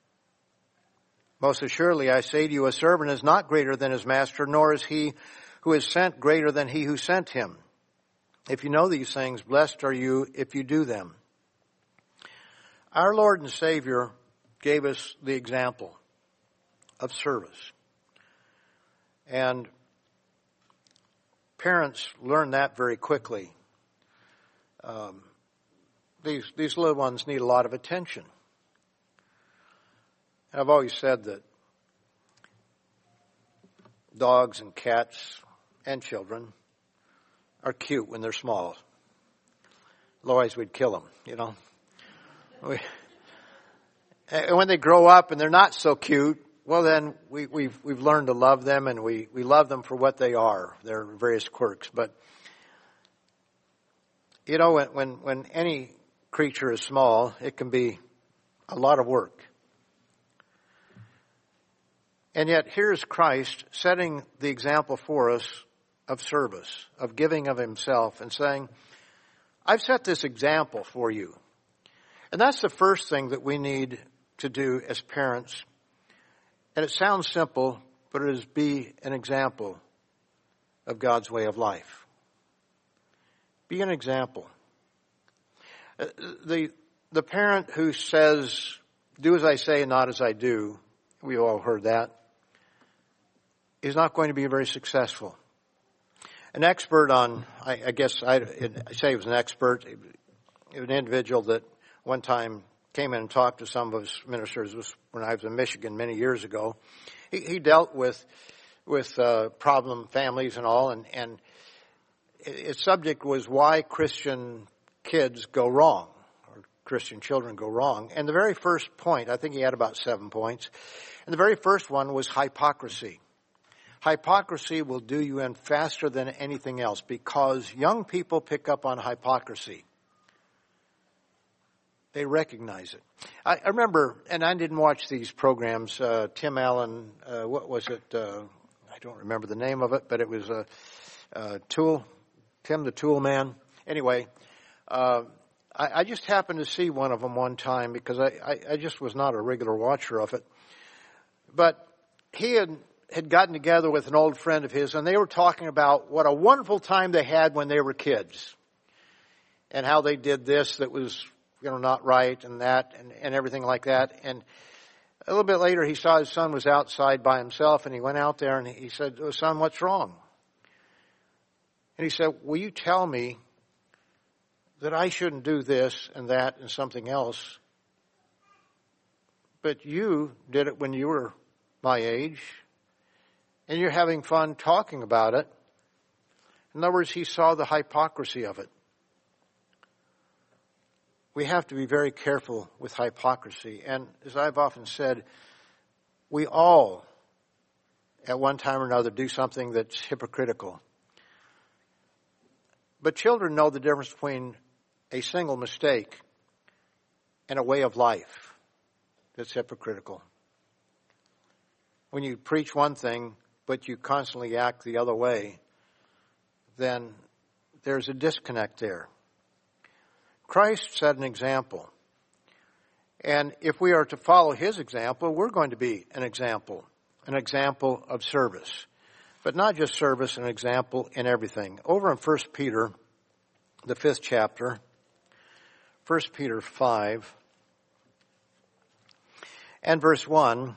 Most assuredly, I say to you, a servant is not greater than his master, nor is he who is sent greater than he who sent him. If you know these things, blessed are you if you do them." Our Lord and Savior gave us the example of service. And parents learn that very quickly. Um, these, these little ones need a lot of attention. And I've always said that dogs and cats and children are cute when they're small. Otherwise, we'd kill them, you know. We, and when they grow up and they're not so cute, well, then we, we've we've learned to love them, and we, we love them for what they are, their various quirks. But you know, when, when when any creature is small, it can be a lot of work. And yet, here's Christ setting the example for us of service, of giving of himself, and saying, I've set this example for you. And that's the first thing that we need to do as parents. And it sounds simple, but it is be an example of God's way of life. Be an example. The, the parent who says, do as I say and not as I do, we've all heard that, is not going to be very successful. An expert on, I, I guess I, I say he was an expert, an individual that one time came in and talked to some of his ministers. This was when I was in Michigan many years ago. He, he dealt with with uh, problem families and all, and, and his subject was why Christian kids go wrong, or Christian children go wrong. And the very first point, I think he had about seven points, and the very first one was hypocrisy. Hypocrisy will do you in faster than anything else, because young people pick up on hypocrisy. They recognize it. I, I remember, and I didn't watch these programs, uh, Tim Allen, uh, what was it? Uh, I don't remember the name of it, but it was a uh, uh, Tool, Tim the Tool Man. Anyway, uh, I, I just happened to see one of them one time because I, I, I just was not a regular watcher of it. But he had had gotten together with an old friend of his, and they were talking about what a wonderful time they had when they were kids, and how they did this that was, you know, not right, and that, and, and everything like that. And a little bit later, he saw his son was outside by himself, and he went out there, and he said, "Oh, son, what's wrong?" And he said, "Will you tell me that I shouldn't do this and that and something else, but you did it when you were my age, and you're having fun talking about it?" In other words, he saw the hypocrisy of it. We have to be very careful with hypocrisy. And as I've often said, we all, at one time or another, do something that's hypocritical. But children know the difference between a single mistake and a way of life that's hypocritical. When you preach one thing, but you constantly act the other way, then there's a disconnect there. Christ set an example. And if we are to follow his example, we're going to be an example, an example of service. But not just service, an example in everything. Over in First Peter, the fifth chapter, First Peter five, and verse one,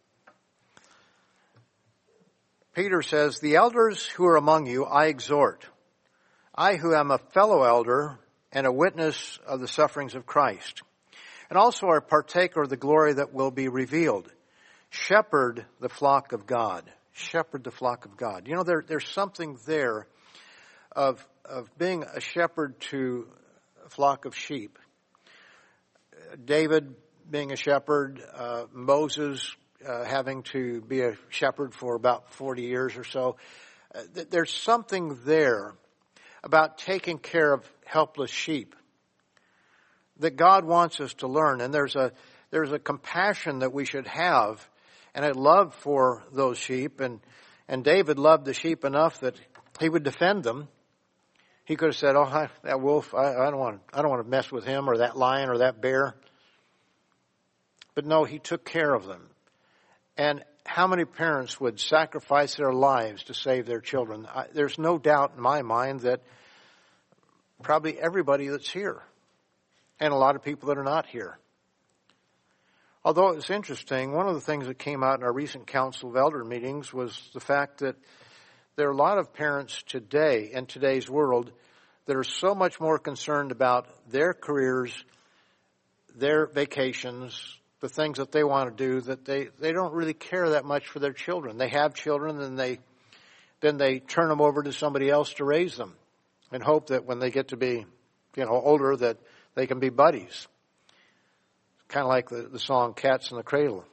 Peter says, "The elders who are among you I exhort, I who am a fellow elder and a witness of the sufferings of Christ, and also are partaker of the glory that will be revealed. Shepherd the flock of God. Shepherd the flock of God. You know, there, there's something there of, of being a shepherd to a flock of sheep. David being a shepherd, uh, Moses uh, having to be a shepherd for about forty years or so. Uh, th- there's something there about taking care of helpless sheep that God wants us to learn. And there's a, there's a compassion that we should have and a love for those sheep. And, and David loved the sheep enough that he would defend them. He could have said, oh, I, that wolf, I, I don't want, I don't want to mess with him, or that lion or that bear. But no, he took care of them. And how many parents would sacrifice their lives to save their children? I, there's no doubt in my mind that probably everybody that's here, and a lot of people that are not here. Although it's interesting, one of the things that came out in our recent Council of Elder meetings was the fact that there are a lot of parents today, in today's world, that are so much more concerned about their careers, their vacations, the things that they want to do, that they, they don't really care that much for their children. They have children, and they then they turn them over to somebody else to raise them and hope that when they get to be, you know, older, that they can be buddies. Kind of like the, the song Cats in the Cradle.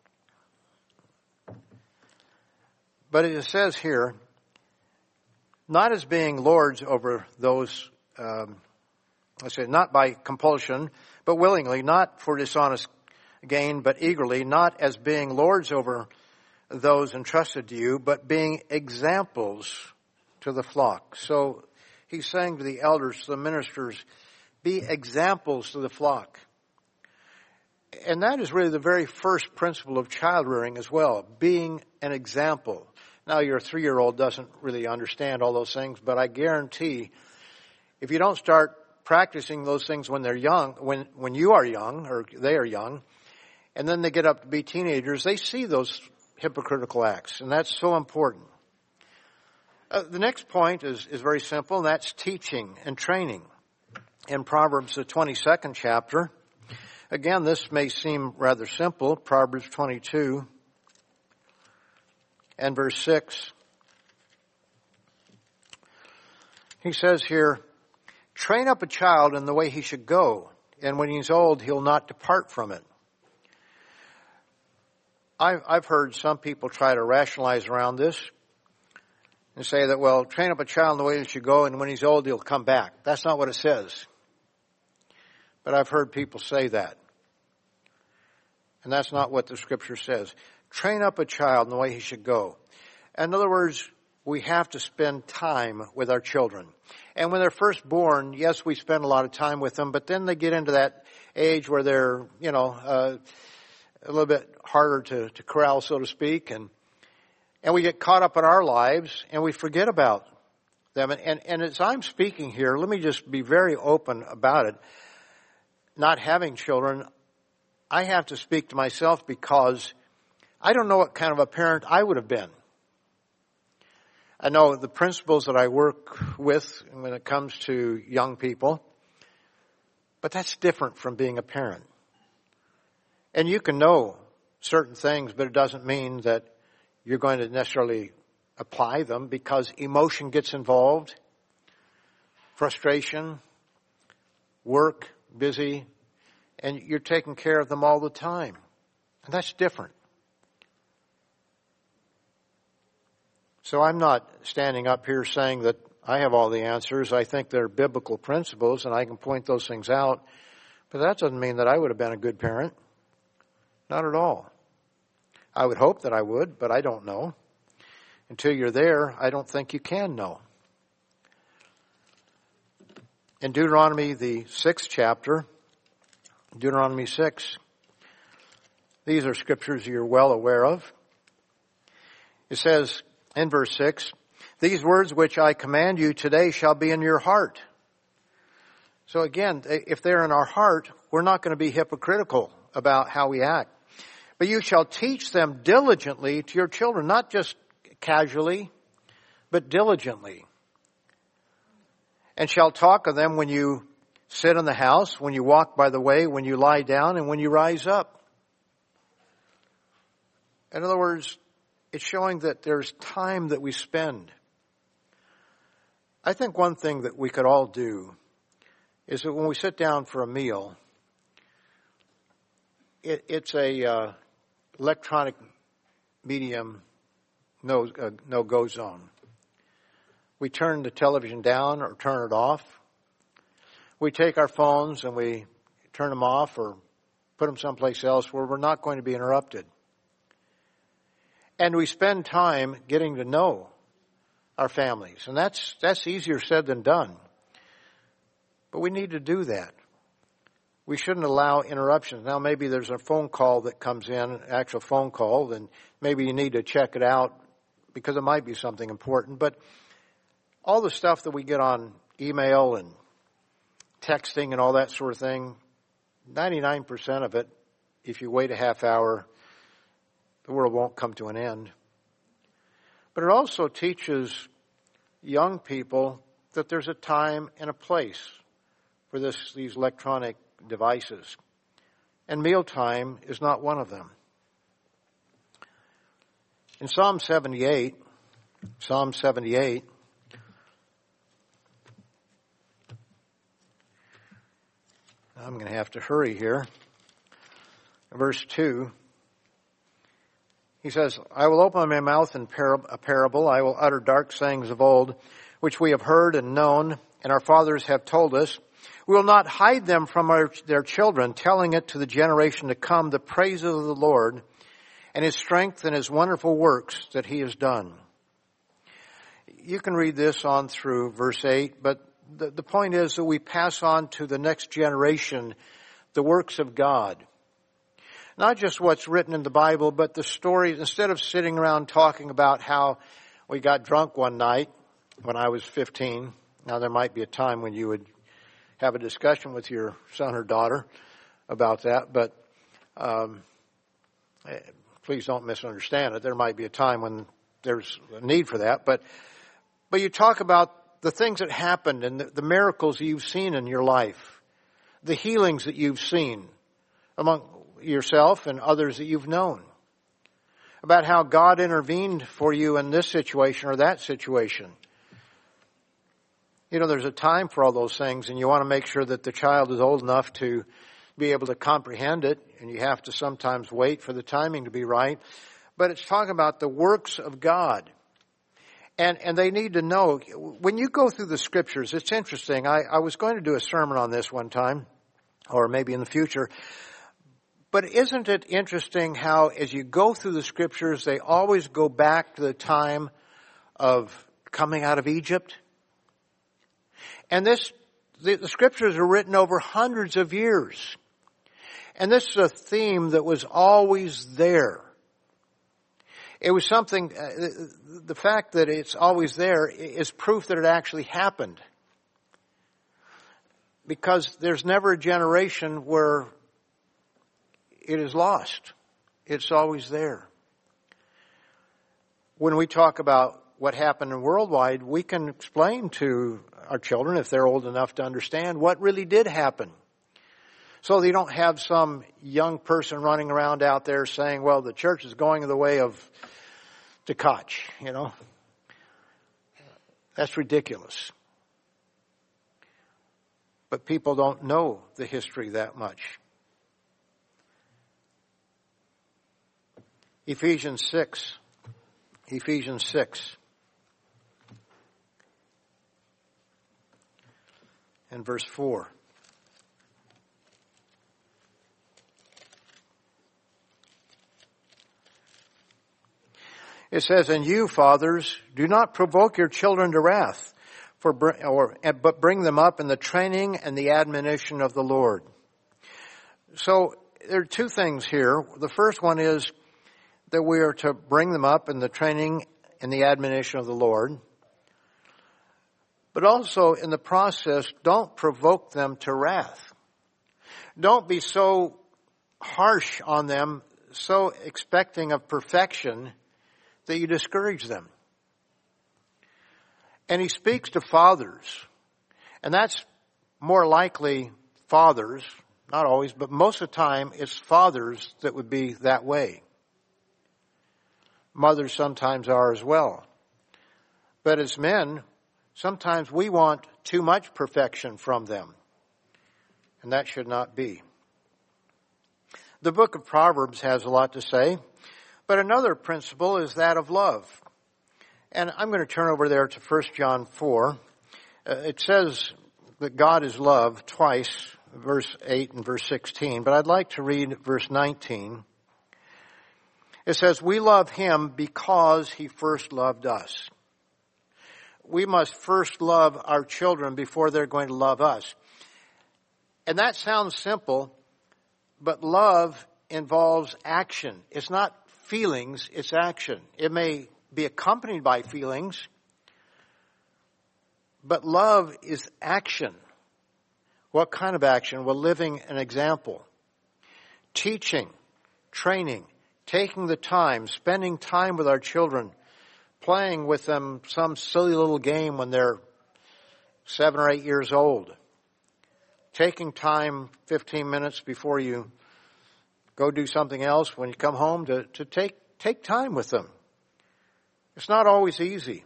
But it says here, not as being lords over those, um, I say, not by compulsion, but willingly, not for dishonest gain, but eagerly, not as being lords over those entrusted to you, but being examples to the flock. So he's saying to the elders, to the ministers, be examples to the flock. And that is really the very first principle of child rearing as well, being an example. Now, your three-year-old doesn't really understand all those things, but I guarantee if you don't start practicing those things when they're young, when, when you are young, or they are young, and then they get up to be teenagers, they see those hypocritical acts, and that's so important. Uh, the next point is, is very simple, and that's teaching and training. In Proverbs, the twenty-second chapter, again, this may seem rather simple, Proverbs twenty-two and verse six. He says here, train up a child in the way he should go, and when he's old, he'll not depart from it. I've, I've heard some people try to rationalize around this and say that, well, train up a child in the way he should go, and when he's old, he'll come back. That's not what it says. But I've heard people say that. And that's not what the Scripture says. Train up a child in the way he should go. In other words, we have to spend time with our children. And when they're first born, yes, we spend a lot of time with them, but then they get into that age where they're, you know, uh, a little bit harder to, to corral, so to speak, and and we get caught up in our lives, and we forget about them. And, and, and as I'm speaking here, let me just be very open about it. Not having children, I have to speak to myself because I don't know what kind of a parent I would have been. I know the principles that I work with when it comes to young people, but that's different from being a parent. And you can know certain things, but it doesn't mean that you're going to necessarily apply them, because emotion gets involved, frustration, work, busy, and you're taking care of them all the time. And that's different. So I'm not standing up here saying that I have all the answers. I think they're biblical principles, and I can point those things out. But that doesn't mean that I would have been a good parent. Not at all. I would hope that I would, but I don't know. Until you're there, I don't think you can know. In Deuteronomy, the sixth chapter, Deuteronomy six, these are scriptures you're well aware of. It says in verse six, these words which I command you today shall be in your heart. So again, if they're in our heart, we're not going to be hypocritical about how we act. But you shall teach them diligently to your children, not just casually, but diligently. And shall talk of them when you sit in the house, when you walk by the way, when you lie down, and when you rise up. In other words, it's showing that there's time that we spend. I think one thing that we could all do is that when we sit down for a meal, it, it's a uh, electronic medium no uh, no go zone. We turn the television down or turn it off. We take our phones and we turn them off or put them someplace else where we're not going to be interrupted. And we spend time getting to know our families. And that's that's easier said than done. But we need to do that. We shouldn't allow interruptions. Now maybe there's a phone call that comes in, an actual phone call, and maybe you need to check it out because it might be something important. But all the stuff that we get on email and texting and all that sort of thing, ninety-nine percent of it, if you wait a half hour, the world won't come to an end. But it also teaches young people that there's a time and a place for this, these electronic devices. And mealtime is not one of them. In Psalm seventy-eight, Psalm seventy-eight, I'm going to have to hurry here. Verse two, he says, I will open my mouth in a parable. I will utter dark sayings of old, which we have heard and known, and our fathers have told us. We will not hide them from our, their children, telling it to the generation to come, the praises of the Lord and his strength and his wonderful works that he has done. You can read this on through verse eight, but the, the point is that we pass on to the next generation the works of God. Not just what's written in the Bible, but the stories. Instead of sitting around talking about how we got drunk one night when I was fifteen. Now there might be a time when you would have a discussion with your son or daughter about that, but um, please don't misunderstand it. There might be a time when there's a need for that, but but you talk about the things that happened and the, the miracles you've seen in your life, the healings that you've seen among yourself and others that you've known, about how God intervened for you in this situation or that situation. You know, there's a time for all those things, and you want to make sure that the child is old enough to be able to comprehend it, and you have to sometimes wait for the timing to be right. But it's talking about the works of God. And and they need to know, when you go through the scriptures, it's interesting. I, I was going to do a sermon on this one time, or maybe in the future. But isn't it interesting how as you go through the scriptures, they always go back to the time of coming out of Egypt? And this, the, the scriptures are written over hundreds of years. And this is a theme that was always there. It was something, uh, the fact that it's always there is proof that it actually happened. Because there's never a generation where it is lost. It's always there. When we talk about what happened in worldwide, we can explain to our children, if they're old enough to understand, what really did happen. So they don't have some young person running around out there saying, well, the church is going the way of Tkach, you know. That's ridiculous. But people don't know the history that much. Ephesians six. Ephesians six. And verse four. It says, and you, fathers, do not provoke your children to wrath, for or but bring them up in the training and the admonition of the Lord. So there are two things here. The first one is that we are to bring them up in the training and the admonition of the Lord. But also in the process, don't provoke them to wrath. Don't be so harsh on them, so expecting of perfection that you discourage them. And he speaks to fathers. And that's more likely fathers, not always, but most of the time it's fathers that would be that way. Mothers sometimes are as well. But as men, sometimes we want too much perfection from them. And that should not be. The book of Proverbs has a lot to say, but another principle is that of love. And I'm going to turn over there to First John four. Uh, it says that God is love twice, verse eight and verse sixteen, but I'd like to read verse nineteen. It says, we love him because he first loved us. We must first love our children before they're going to love us. And that sounds simple, but love involves action. It's not feelings, it's action. It may be accompanied by feelings, but love is action. What kind of action? Well, living an example. Teaching, training, taking the time, spending time with our children, playing with them some silly little game when they're seven or eight years old. Taking time, fifteen minutes before you go do something else, when you come home, to, to take, take time with them. It's not always easy.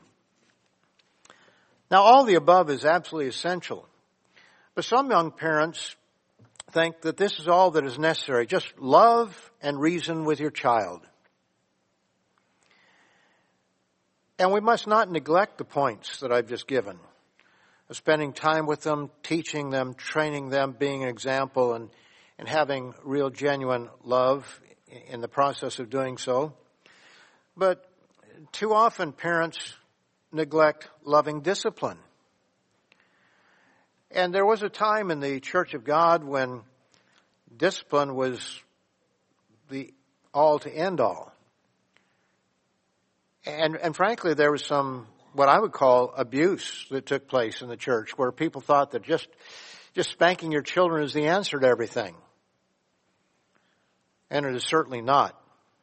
Now, all the above is absolutely essential. But some young parents think that this is all that is necessary. Just love and reason with your child. And we must not neglect the points that I've just given. Spending time with them, teaching them, training them, being an example, and, and having real genuine love in the process of doing so. But too often parents neglect loving discipline. And there was a time in the Church of God when discipline was the all to end all. And, and frankly, there was some, what I would call, abuse that took place in the church, where people thought that just, just spanking your children is the answer to everything. And it is certainly not.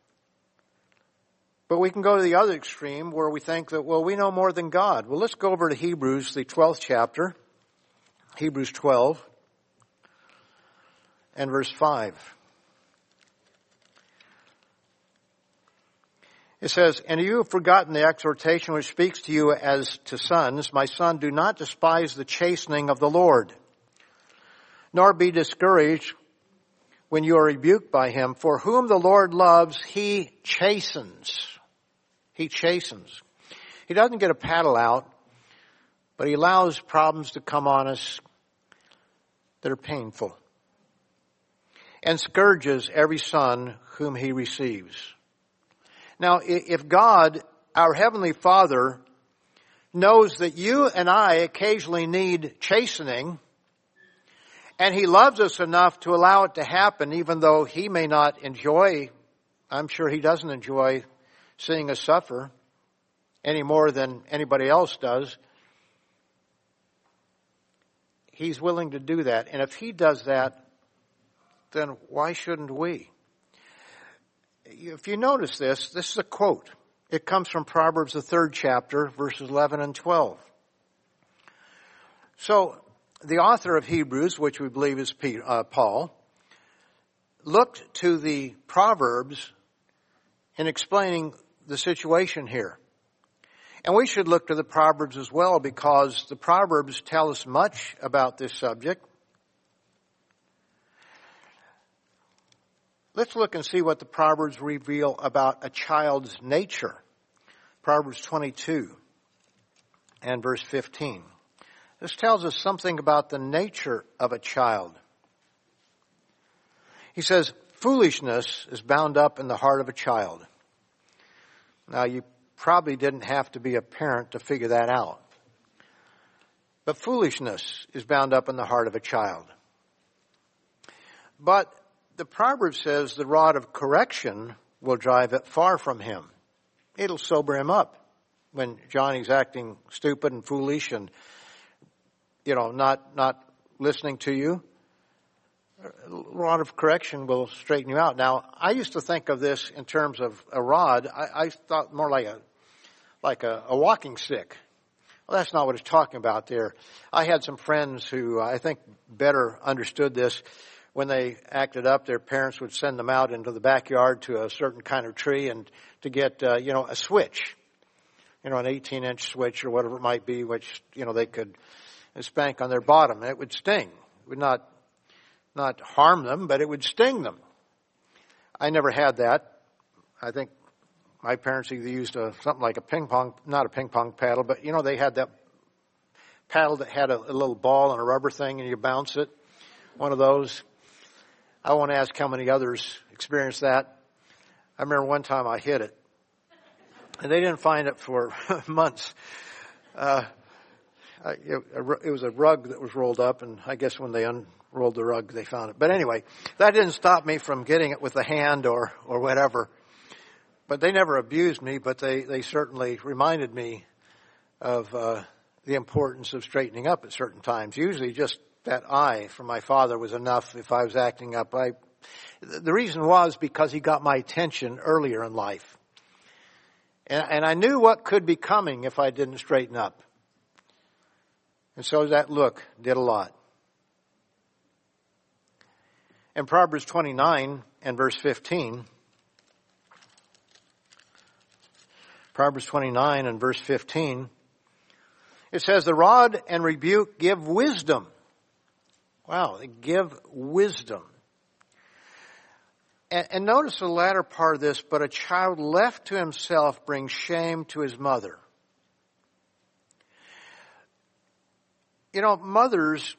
But we can go to the other extreme where we think that, well, we know more than God. Well, let's go over to Hebrews, the twelfth chapter, Hebrews twelve, and verse five. It says, and you have forgotten the exhortation which speaks to you as to sons. My son, do not despise the chastening of the Lord, nor be discouraged when you are rebuked by him. For whom the Lord loves, he chastens. He chastens. He doesn't get a paddle out, but he allows problems to come on us that are painful, and scourges every son whom he receives. Now, if God, our Heavenly Father, knows that you and I occasionally need chastening, and he loves us enough to allow it to happen, even though he may not enjoy, I'm sure he doesn't enjoy seeing us suffer any more than anybody else does, he's willing to do that. And if he does that, then why shouldn't we? If you notice this, this is a quote. It comes from Proverbs, the third chapter, verses eleven and twelve. So, the author of Hebrews, which we believe is Peter, uh, Paul, looked to the Proverbs in explaining the situation here. And we should look to the Proverbs as well, because the Proverbs tell us much about this subject. Let's look and see what the Proverbs reveal about a child's nature. Proverbs twenty-two and verse fifteen. This tells us something about the nature of a child. He says, foolishness is bound up in the heart of a child. Now, you probably didn't have to be a parent to figure that out. But foolishness is bound up in the heart of a child. But the proverb says the rod of correction will drive it far from him. It'll sober him up when Johnny's acting stupid and foolish and, you know, not, not listening to you. A rod of correction will straighten you out. Now, I used to think of this in terms of a rod. I, I thought more like a, like a, a walking stick. Well, that's not what it's talking about there. I had some friends who I think better understood this. When they acted up, their parents would send them out into the backyard to a certain kind of tree and to get, uh, you know, a switch, you know, an eighteen-inch switch or whatever it might be, which, you know, they could spank on their bottom. And it would sting. It would not, not harm them, but it would sting them. I never had that. I think my parents either used a, something like a ping pong, not a ping pong paddle, but, you know, they had that paddle that had a, a little ball and a rubber thing and you bounce it. One of those. I won't ask how many others experienced that. I remember one time I hit it. And they didn't find it for months. Uh, it, it was a rug that was rolled up, and I guess when they unrolled the rug, they found it. But anyway, that didn't stop me from getting it with the hand or, or whatever. But they never abused me, but they, they certainly reminded me of uh, the importance of straightening up at certain times. Usually just that eye from my father was enough if I was acting up. I, the reason was because he got my attention earlier in life. And, and I knew what could be coming if I didn't straighten up. And so that look did a lot. In Proverbs twenty-nine and verse fifteen, Proverbs twenty-nine and verse fifteen, it says, the rod and rebuke give wisdom. Wow, they give wisdom. And, and notice the latter part of this, but a child left to himself brings shame to his mother. You know, mothers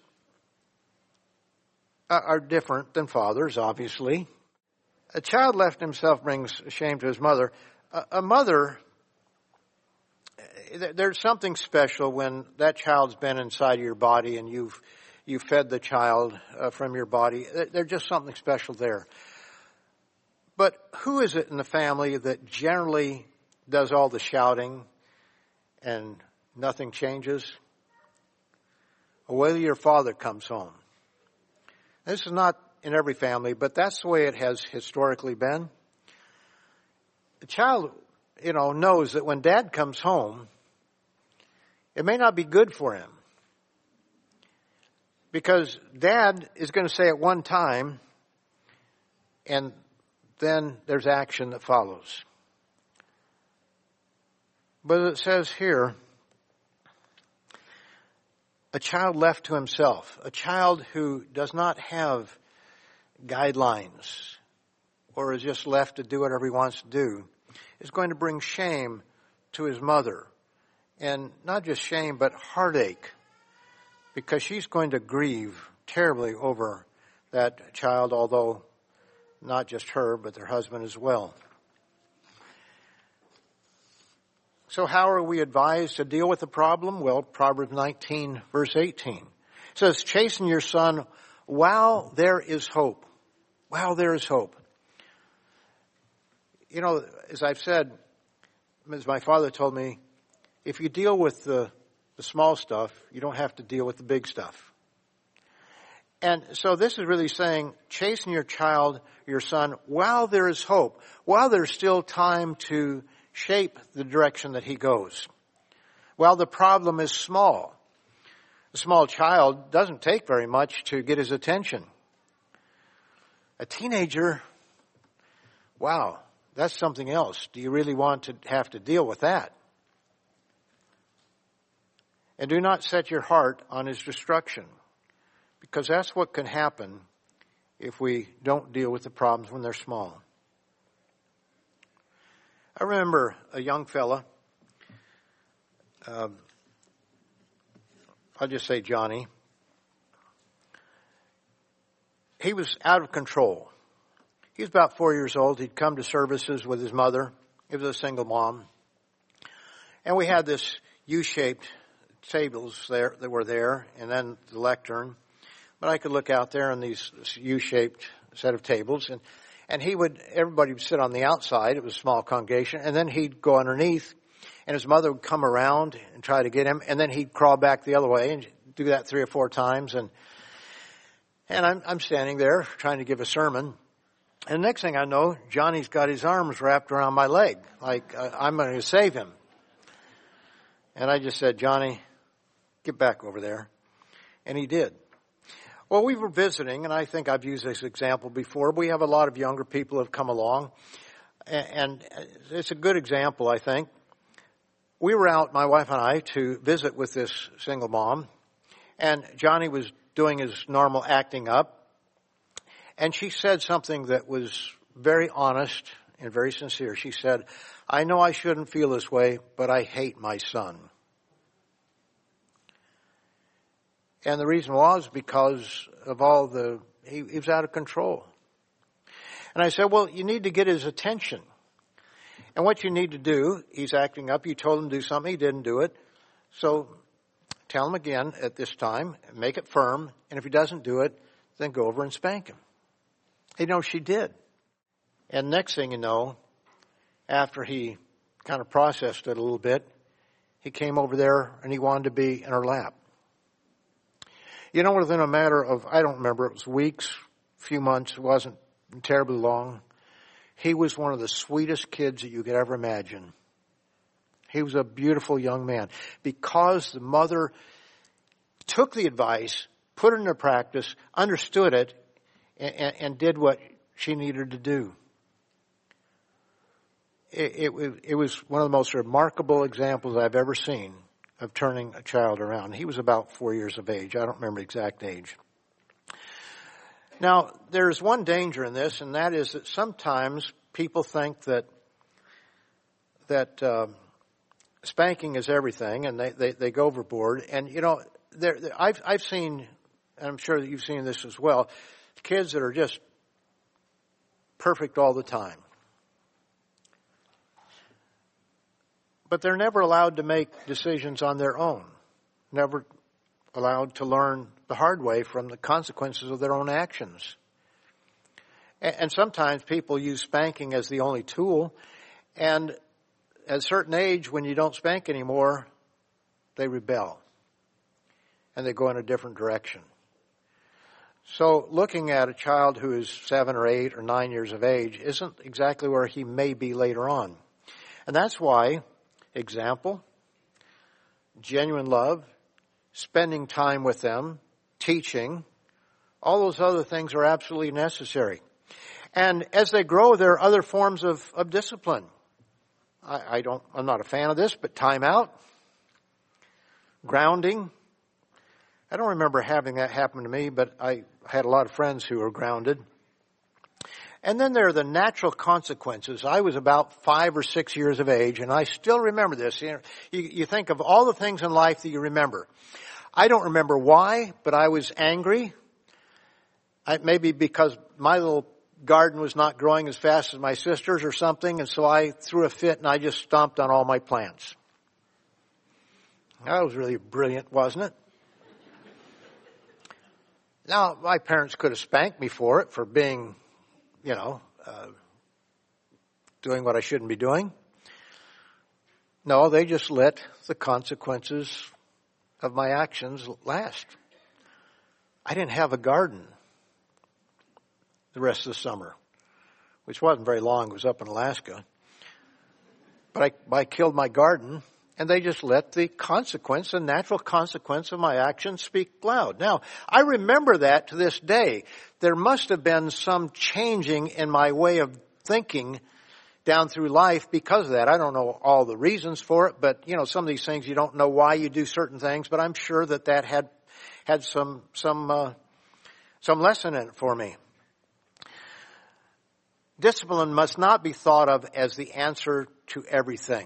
are, are different than fathers, obviously. A child left to himself brings shame to his mother. A, a mother, there's something special when that child's been inside of your body and you've you fed the child uh, from your body. There's just something special there. But who is it in the family that generally does all the shouting and nothing changes? Whether your father comes home. This is not in every family, but that's the way it has historically been. The child, you know, knows that when dad comes home, it may not be good for him. Because dad is going to say at one time, and then there's action that follows. But it says here, a child left to himself, a child who does not have guidelines or is just left to do whatever he wants to do, is going to bring shame to his mother. And not just shame, but heartache. Because she's going to grieve terribly over that child, although not just her, but their husband as well. So how are we advised to deal with the problem? Well, Proverbs nineteen, verse eighteen. It says, chasten your son while there is hope. While there is hope. You know, as I've said, as my father told me, if you deal with the the small stuff, you don't have to deal with the big stuff. And so this is really saying, chasten your child, your son, while there is hope, while there's still time to shape the direction that he goes. While the problem is small. A small child doesn't take very much to get his attention. A teenager, wow, that's something else. Do you really want to have to deal with that? And do not set your heart on his destruction, because that's what can happen if we don't deal with the problems when they're small. I remember a young fella, um, I'll just say Johnny. He was out of control. He was about four years old. He'd come to services with his mother. He was a single mom. And we had this U-shaped tables there that were there, and then the lectern. But I could look out there on these U-shaped set of tables, and, and he would, everybody would sit on the outside. It was a small congregation, and then he'd go underneath, and his mother would come around and try to get him, and then he'd crawl back the other way and do that three or four times, and and I'm, I'm standing there trying to give a sermon, and the next thing I know, Johnny's got his arms wrapped around my leg, like uh, I'm going to save him. And I just said, Johnny, get back over there. And he did. Well, we were visiting, and I think I've used this example before. We have a lot of younger people who have come along, and it's a good example, I think. We were out, my wife and I, to visit with this single mom, and Johnny was doing his normal acting up, and she said something that was very honest and very sincere. She said, I know I shouldn't feel this way, but I hate my son. And the reason was because of all the, he, he was out of control. And I said, well, you need to get his attention. And what you need to do, he's acting up, you told him to do something, he didn't do it. So tell him again at this time, make it firm, and if he doesn't do it, then go over and spank him. You know, she did. And next thing you know, after he kind of processed it a little bit, he came over there and he wanted to be in her lap. You know, within a matter of, I don't remember, it was weeks, few months, it wasn't terribly long. He was one of the sweetest kids that you could ever imagine. He was a beautiful young man. Because the mother took the advice, put it into practice, understood it, and, and, and did what she needed to do. It, it, it was one of the most remarkable examples I've ever seen of turning a child around. He was about four years of age. I don't remember the exact age. Now, there's one danger in this, and that is that sometimes people think that that uh, spanking is everything, and they, they, they go overboard. And, you know, there, I've, I've seen, and I'm sure that you've seen this as well, kids that are just perfect all the time. But they're never allowed to make decisions on their own, never allowed to learn the hard way from the consequences of their own actions. And sometimes people use spanking as the only tool, and at a certain age, when you don't spank anymore, they rebel, and they go in a different direction. So looking at a child who is seven or eight or nine years of age isn't exactly where he may be later on. And that's why example, genuine love, spending time with them, teaching, all those other things are absolutely necessary. And as they grow, there are other forms of, of discipline. I, I don't, I'm not a fan of this, but time out, grounding. I don't remember having that happen to me, but I had a lot of friends who were grounded. And then there are the natural consequences. I was about five or six years of age, and I still remember this. You know, you, you think of all the things in life that you remember. I don't remember why, but I was angry. I, maybe because my little garden was not growing as fast as my sister's or something, and so I threw a fit and I just stomped on all my plants. That was really brilliant, wasn't it? Now, my parents could have spanked me for it, for being, you know, uh, doing what I shouldn't be doing. No, they just let the consequences of my actions last. I didn't have a garden the rest of the summer, which wasn't very long. It was up in Alaska. But I, I killed my garden, and they just let the consequence, the natural consequence of my actions speak loud. Now, I remember that to this day. There must have been some changing in my way of thinking down through life because of that. I don't know all the reasons for it, but, you know, some of these things you don't know why you do certain things, but I'm sure that that had had some some uh, some lesson in it for me. Discipline must not be thought of as the answer to everything.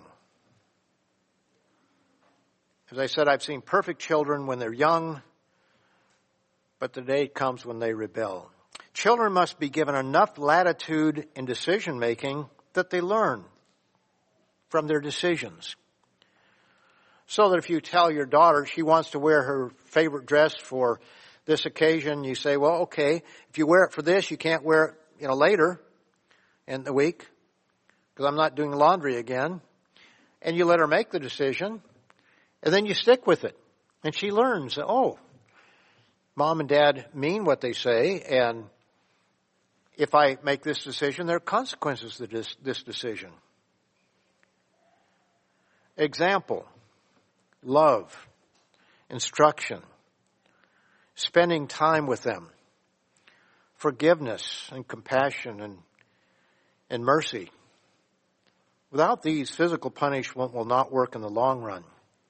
As I said, I've seen perfect children when they're young, but the day comes when they rebel. Children must be given enough latitude in decision making that they learn from their decisions. So that if you tell your daughter she wants to wear her favorite dress for this occasion, you say, well, okay, if you wear it for this, you can't wear it, you know, later in the week because I'm not doing laundry again. And you let her make the decision, and then you stick with it. And she learns, oh, mom and dad mean what they say, and if I make this decision, there are consequences to this, this decision. Example, love, instruction, spending time with them, forgiveness and compassion and, and mercy. Without these, physical punishment will not work in the long run.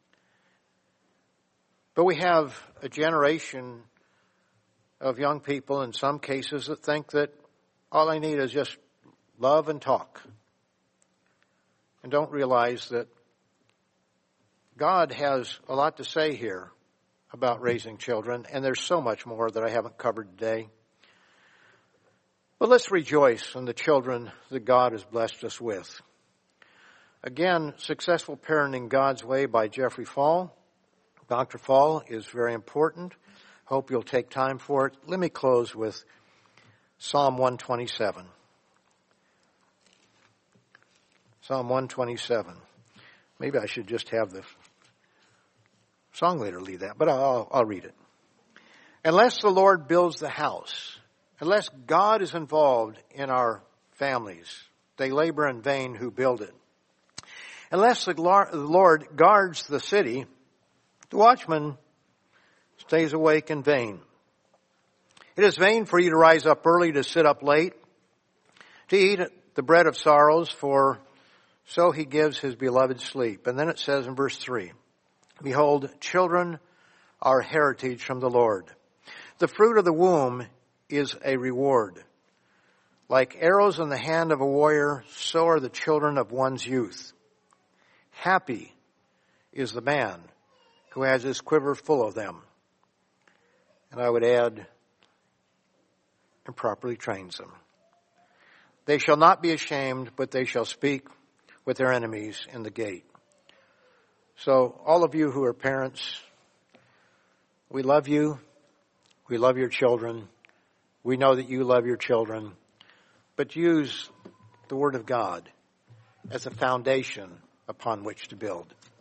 But we have a generation of young people in some cases that think that all they need is just love and talk, and don't realize that God has a lot to say here about raising children, and there's so much more that I haven't covered today. But let's rejoice in the children that God has blessed us with. Again, Successful Parenting God's Way by Jeffrey Fall. Doctor Fall is very important. Hope you'll take time for it. Let me close with Psalm one twenty-seven. Psalm one twenty-seven. Maybe I should just have the song leader lead that, but I'll, I'll read it. Unless the Lord builds the house, unless God is involved in our families, they labor in vain who build it. Unless the Lord guards the city, the watchman stays awake in vain. It is vain for you to rise up early, to sit up late, to eat the bread of sorrows, for so he gives his beloved sleep. And then it says in verse three, behold, children are heritage from the Lord. The fruit of the womb is a reward. Like arrows in the hand of a warrior, so are the children of one's youth. Happy is the man who has his quiver full of them. And I would add, and properly trains them. They shall not be ashamed, but they shall speak with their enemies in the gate. So all of you who are parents, we love you. We love your children. We know that you love your children. But use the Word of God as a foundation upon which to build.